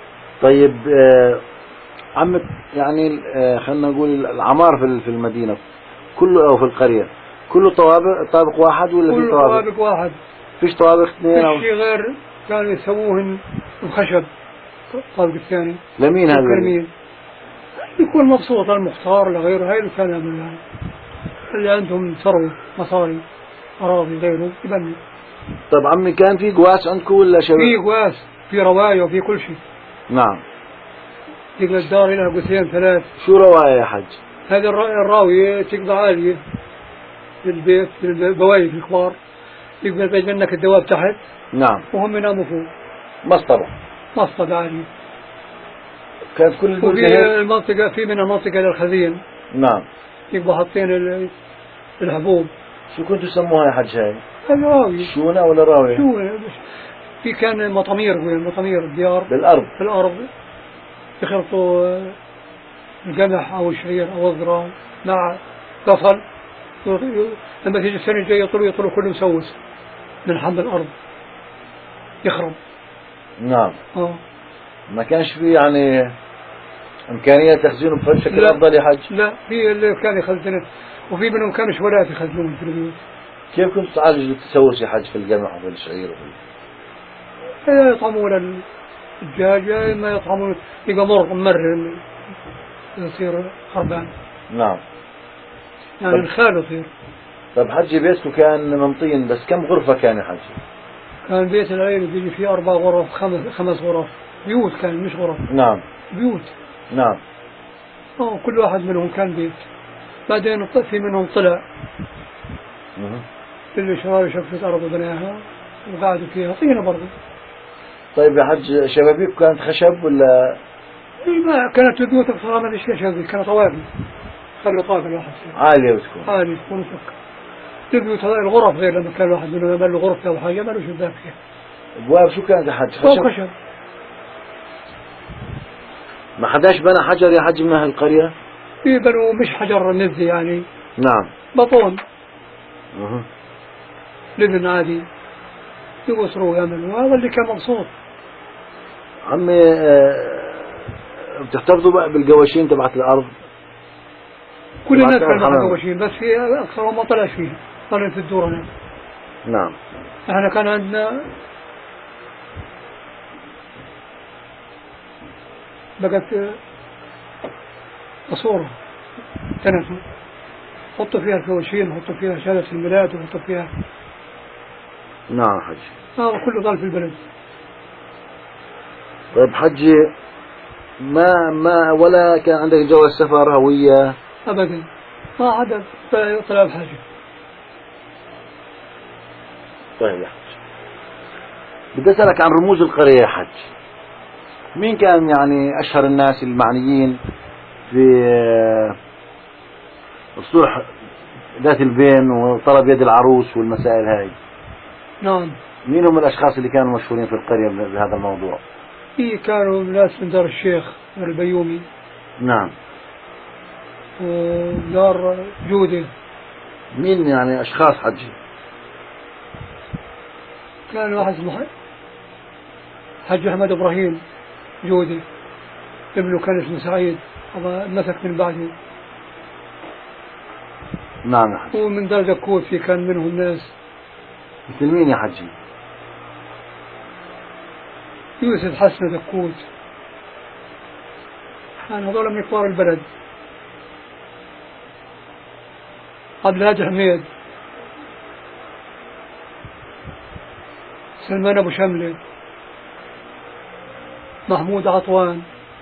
طيب آه عم يعني آه خلينا نقول العمار في في المدينة كله أو في القرية كله طوابق طابق واحد ولا في كله طوابق؟ طوابق واحد، فيش طوابق اثنين فيش أو شيء غير كانوا يسووهن بخشب. الطابق الثاني لمين هذا؟ الكرمين يكون مبسوط المختار لغيره، هاي اللي كان يعملها اللي عندهم ثروة مصاري أراضي غيره يبني. طب عمي كان في قواس عندكم ولا شباب؟ في قواس، في رواية وفي كل شيء. نعم. تقدر الدار لها قوسين ثلاث. شو رواية يا حج؟ هذه الراوية تقدر عالية في البيت في البوايق الكبار، يقدر بيجي منك الدواب تحت. نعم. وهم يناموا فوق. مسطرة. مسطرة عالية. كانت كل البيوت وفي المنطقة في منها منطقة للخزين. نعم. يبقى حاطين الحبوب. شو كنتوا تسموها يا حج هاي؟ الراوية. شونة ولا راوية؟ شو في كان مطامير وين مطامير الديار بالأرض. في الأرض يخلطوا القمح أو الشعير أو الذرة مع بصل، لما تيجي السنة الجاية يطلوا يطلوا كله مسوس من حمل الأرض يخرب. نعم. آه. ما كانش في يعني إمكانية تخزينه بشكل أفضل يا حج؟ لا، في اللي كان يخزنه وفي منهم كانوا شوالات يخزنون في البيوت. كيف كنت تعالجوا التسوس يا حج في القمح وفي الشعير وفي يا يطعمون الدجاج يا إما يطعمون يبقى مر ممر يصير خربان. نعم. يعني الخال يصير. طب حجي بيتكم كان من طين بس كم غرفة كان يا حج؟ كان بيت العيلة بيجي فيه أربع غرف خمس خمس غرف بيوت، كان مش غرف. نعم. بيوت. نعم. اه كل واحد منهم كان بيت. بعدين في منهم طلع اللي شراري شفت أرض وبناها وقعدوا فيها طينة برضه. طيب يا حج شبابيك كانت خشب ولا؟ ما كانت البيوت بصراحة ما ليش هذه كانت طوابق. خلوا طابق الواحد عالية وتكون عالية تكون فك. البيوت الغرف غير لما كان الواحد منهم يعمل له غرفة أو حاجة ما له شباك فيها. أبواب شو كانت يا حج؟ خشب. خشب. ما حداش بنى حجر يا حج من أهل القرية؟ في بنوا مش حجر نزي يعني. نعم. بطون. أه. لبن عادي يوصلوا ويعملوا، وهذا اللي كان مبسوط. عمي أه بتحتفظوا بقى بالقواشين تبعت الأرض؟ كل الناس كان معها قواشين بس في أكثر ما طلعش فيه طلعت في الدور هنا. نعم. احنا كان عندنا بقت قصورة تنسوا حطوا فيها الكواشين حطوا فيها شهادة الميلاد وحطوا فيها. نعم حج. هذا كله ضل في البلد. طيب حجي ما ما ولا كان عندك جواز سفر هوية؟ أبدا ما عدا طلع بحاجة. طيب يا حج بدي أسألك عن رموز القرية يا حج. مين كان يعني أشهر الناس المعنيين في الصلح ذات البين وطلب يد العروس والمسائل هاي؟ نعم. مين هم الأشخاص اللي كانوا مشهورين في القرية بهذا الموضوع؟ في كانوا ناس من دار الشيخ دار البيومي. نعم. ودار جودة. مين يعني أشخاص حجي؟ كان واحد اسمه حج أحمد إبراهيم جودة، ابنه كان اسمه سعيد هذا مسك من بعده. نعم يا حج. ومن دار زكوت في كان منهم ناس. مثل مين يا حجي؟ يوسف حسن زكوت، كان هذول من كبار البلد. عبد الهادي حميد، سلمان أبو شملة، محمود عطوان،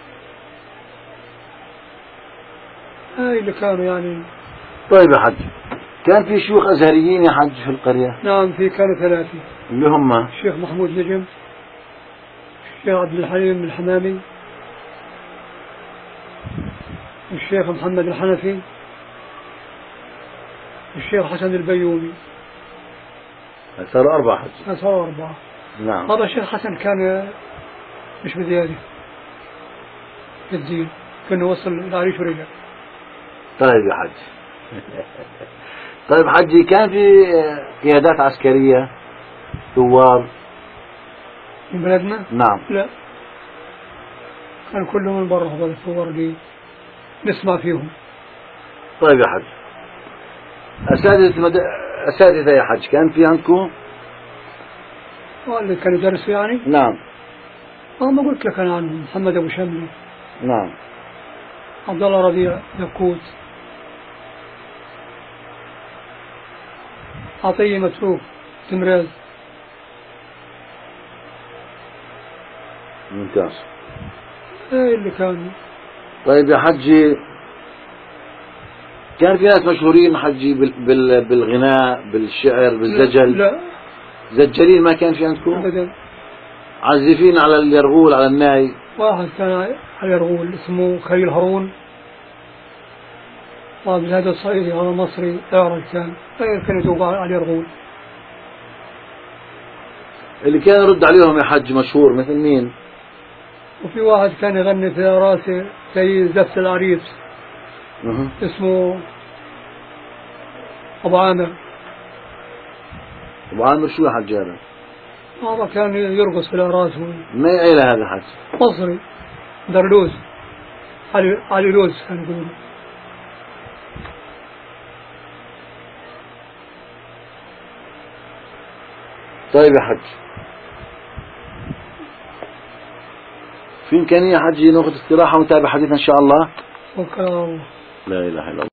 هاي اللي كانوا يعني. طيب يا حج كان في شيوخ أزهريين يا حج في القرية؟ نعم في كانوا ثلاثة. اللي هم الشيخ محمود نجم، الشيخ عبد الحليم الحمامي، الشيخ محمد الحنفي، الشيخ حسن البيومي. صاروا أربعة حج. صاروا أربعة. نعم. هذا الشيخ حسن كان مش بزيادة في الدين، كأنه وصل العريش ورجع. طيب يا حج. طيب حجي كان في قيادات عسكرية ثوار من بلدنا؟ نعم. لا كان كلهم من برا هذول الصور اللي نسمع فيهم. طيب يا حج، أساتذة مد... أساتذة يا حج كان في عندكم؟ اللي كانوا يدرسوا يعني؟ نعم. اه ما قلت لك أنا عنهم، محمد أبو شملي، نعم، عبد الله ربيع يكوت، عطية متروك تمراز. ممتاز. ايه اللي كان. طيب يا حجي، كان في ناس مشهورين حجي بال... بال... بالغناء، بالشعر، بالزجل؟ لا, لا. زجالين ما كان في عندكم؟ أبدا. عازفين على اليرغول، على الناي؟ واحد كان على يرغول اسمه خليل هارون، وعبد الهادي الصعيدي هذا مصري اعرج كان، كان يذوق على يرغول. اللي كان يرد عليهم يا حج مشهور مثل مين؟ وفي واحد كان يغني في راسه زي زفت العريس أه. اسمه أبو عامر. أبو عامر شو يا حج هذا؟ هذا كان يرقص في الأراس. ما عيلة هذا حج؟ مصري، درلوز، علي علي لوز كان يقولوا. طيب يا حج، في إمكانية حجي ناخذ استراحة ونتابع حديثنا إن شاء الله؟ وكان الله. لا إله إلا الله.